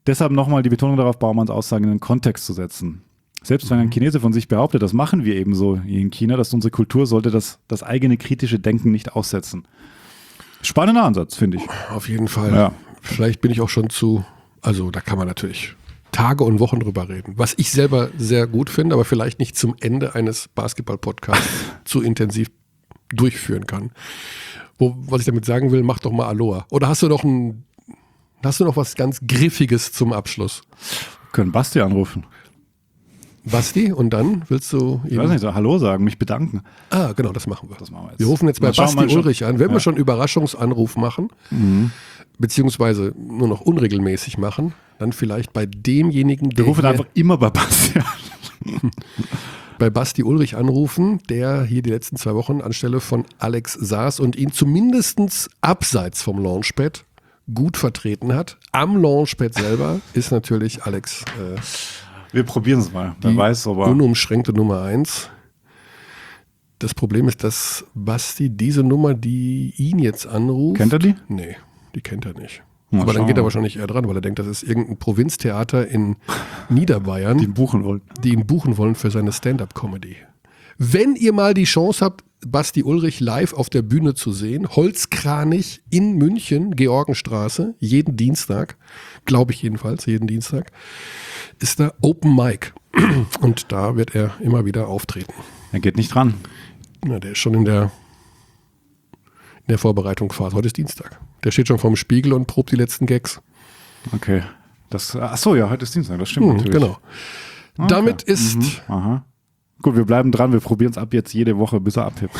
deshalb nochmal die Betonung darauf, Baumanns Aussagen in den Kontext zu setzen. Selbst wenn ein Chinese von sich behauptet, das machen wir eben so in China, dass unsere Kultur sollte das eigene kritische Denken nicht aussetzen. Spannender Ansatz, finde ich.
Auf jeden Fall.
Ja.
Vielleicht bin ich auch schon also da kann man natürlich Tage und Wochen drüber reden. Was ich selber sehr gut finde, aber vielleicht nicht zum Ende eines Basketball-Podcasts zu intensiv durchführen kann. Was ich damit sagen will, mach doch mal Aloha. Oder hast du noch was ganz Griffiges zum Abschluss?
Wir können Basti anrufen.
Basti, und dann willst du
Ich weiß nicht, so Hallo sagen, mich bedanken.
Ah, genau, das machen wir.
Das machen wir jetzt.
Wir rufen jetzt bei Basti Ulrich an. Wenn wir schon einen Überraschungsanruf machen, beziehungsweise nur noch unregelmäßig machen, dann vielleicht bei demjenigen, der
Wir rufen einfach immer bei Basti an.
Bei Basti Ulrich anrufen, der hier die letzten 2 Wochen anstelle von Alex saß und ihn zumindest abseits vom Launchpad gut vertreten hat. Am Launchpad selber ist natürlich Alex
Wir probieren es mal. Wer weiß, aber
unumschränkte Nummer 1. Das Problem ist, dass Basti diese Nummer, die ihn jetzt anruft...
Kennt er die?
Nee, die kennt er nicht.
Mal
aber dann
schauen.
geht er wahrscheinlich eher dran, weil er denkt, das ist irgendein Provinztheater in Niederbayern,
die ihn buchen wollen.
die ihn buchen wollen für seine Stand-up-Comedy. Wenn ihr mal die Chance habt, Basti Ulrich live auf der Bühne zu sehen, Holzkranich in München, Georgenstraße, jeden Dienstag, glaube ich jedenfalls, jeden Dienstag, ist da Open Mic. Und da wird er immer wieder auftreten.
Er geht nicht ran.
Na, der ist schon in der Vorbereitungsphase. Heute ist Dienstag. Der steht schon vorm Spiegel und probt die letzten Gags.
Okay. Achso, ja, heute ist Dienstag, das stimmt natürlich.
Genau.
Okay.
Damit ist...
Aha. Gut, wir bleiben dran, wir probieren es ab jetzt jede Woche, bis er abhebt.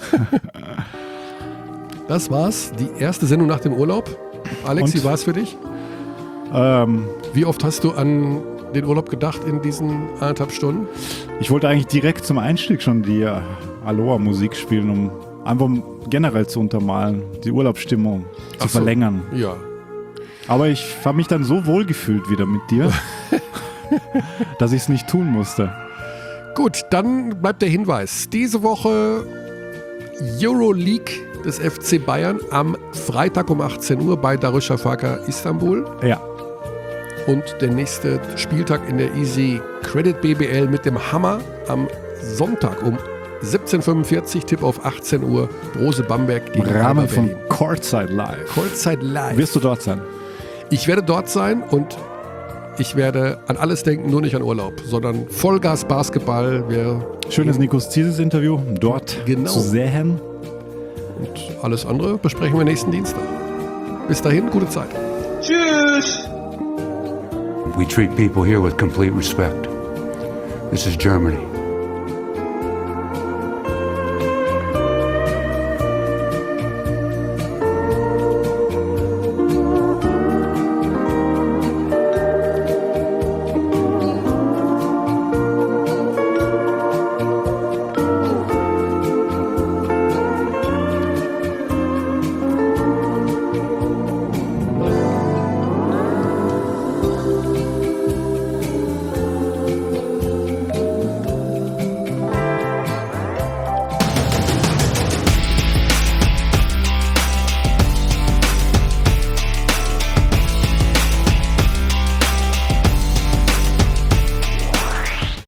Das war's. Die erste Sendung nach dem Urlaub. Alex,
Und?
wie war's für dich? Wie oft hast du an den Urlaub gedacht in diesen 1,5 Stunden?
Ich wollte eigentlich direkt zum Einstieg schon die Aloha-Musik spielen, um einfach generell zu untermalen, die Urlaubsstimmung zu
Ach so.
verlängern.
Ja.
Aber ich habe mich dann so wohl gefühlt wieder mit dir, dass ich es nicht tun musste.
Gut, dann bleibt der Hinweis. Diese Woche Euroleague des FC Bayern am Freitag um 18 Uhr bei Darüşşafaka Istanbul.
Ja.
Und der nächste Spieltag in der Easy Credit BBL mit dem Hammer am Sonntag um 17:45 Tipp auf 18 Uhr. Brose Bamberg
Im
gegen
Rahmen
Alba
von
Berlin.
Courtside Live.
Courtside Live.
Wirst du dort sein?
Ich werde dort sein und ich werde an alles denken, nur nicht an Urlaub, sondern Vollgas Basketball.
Schönes Nikos Zieses Interview dort
Genau.
zu sehen.
Und alles andere besprechen wir nächsten Dienstag. Bis dahin, gute Zeit.
Tschüss!
We treat people here with complete respect. This is Germany.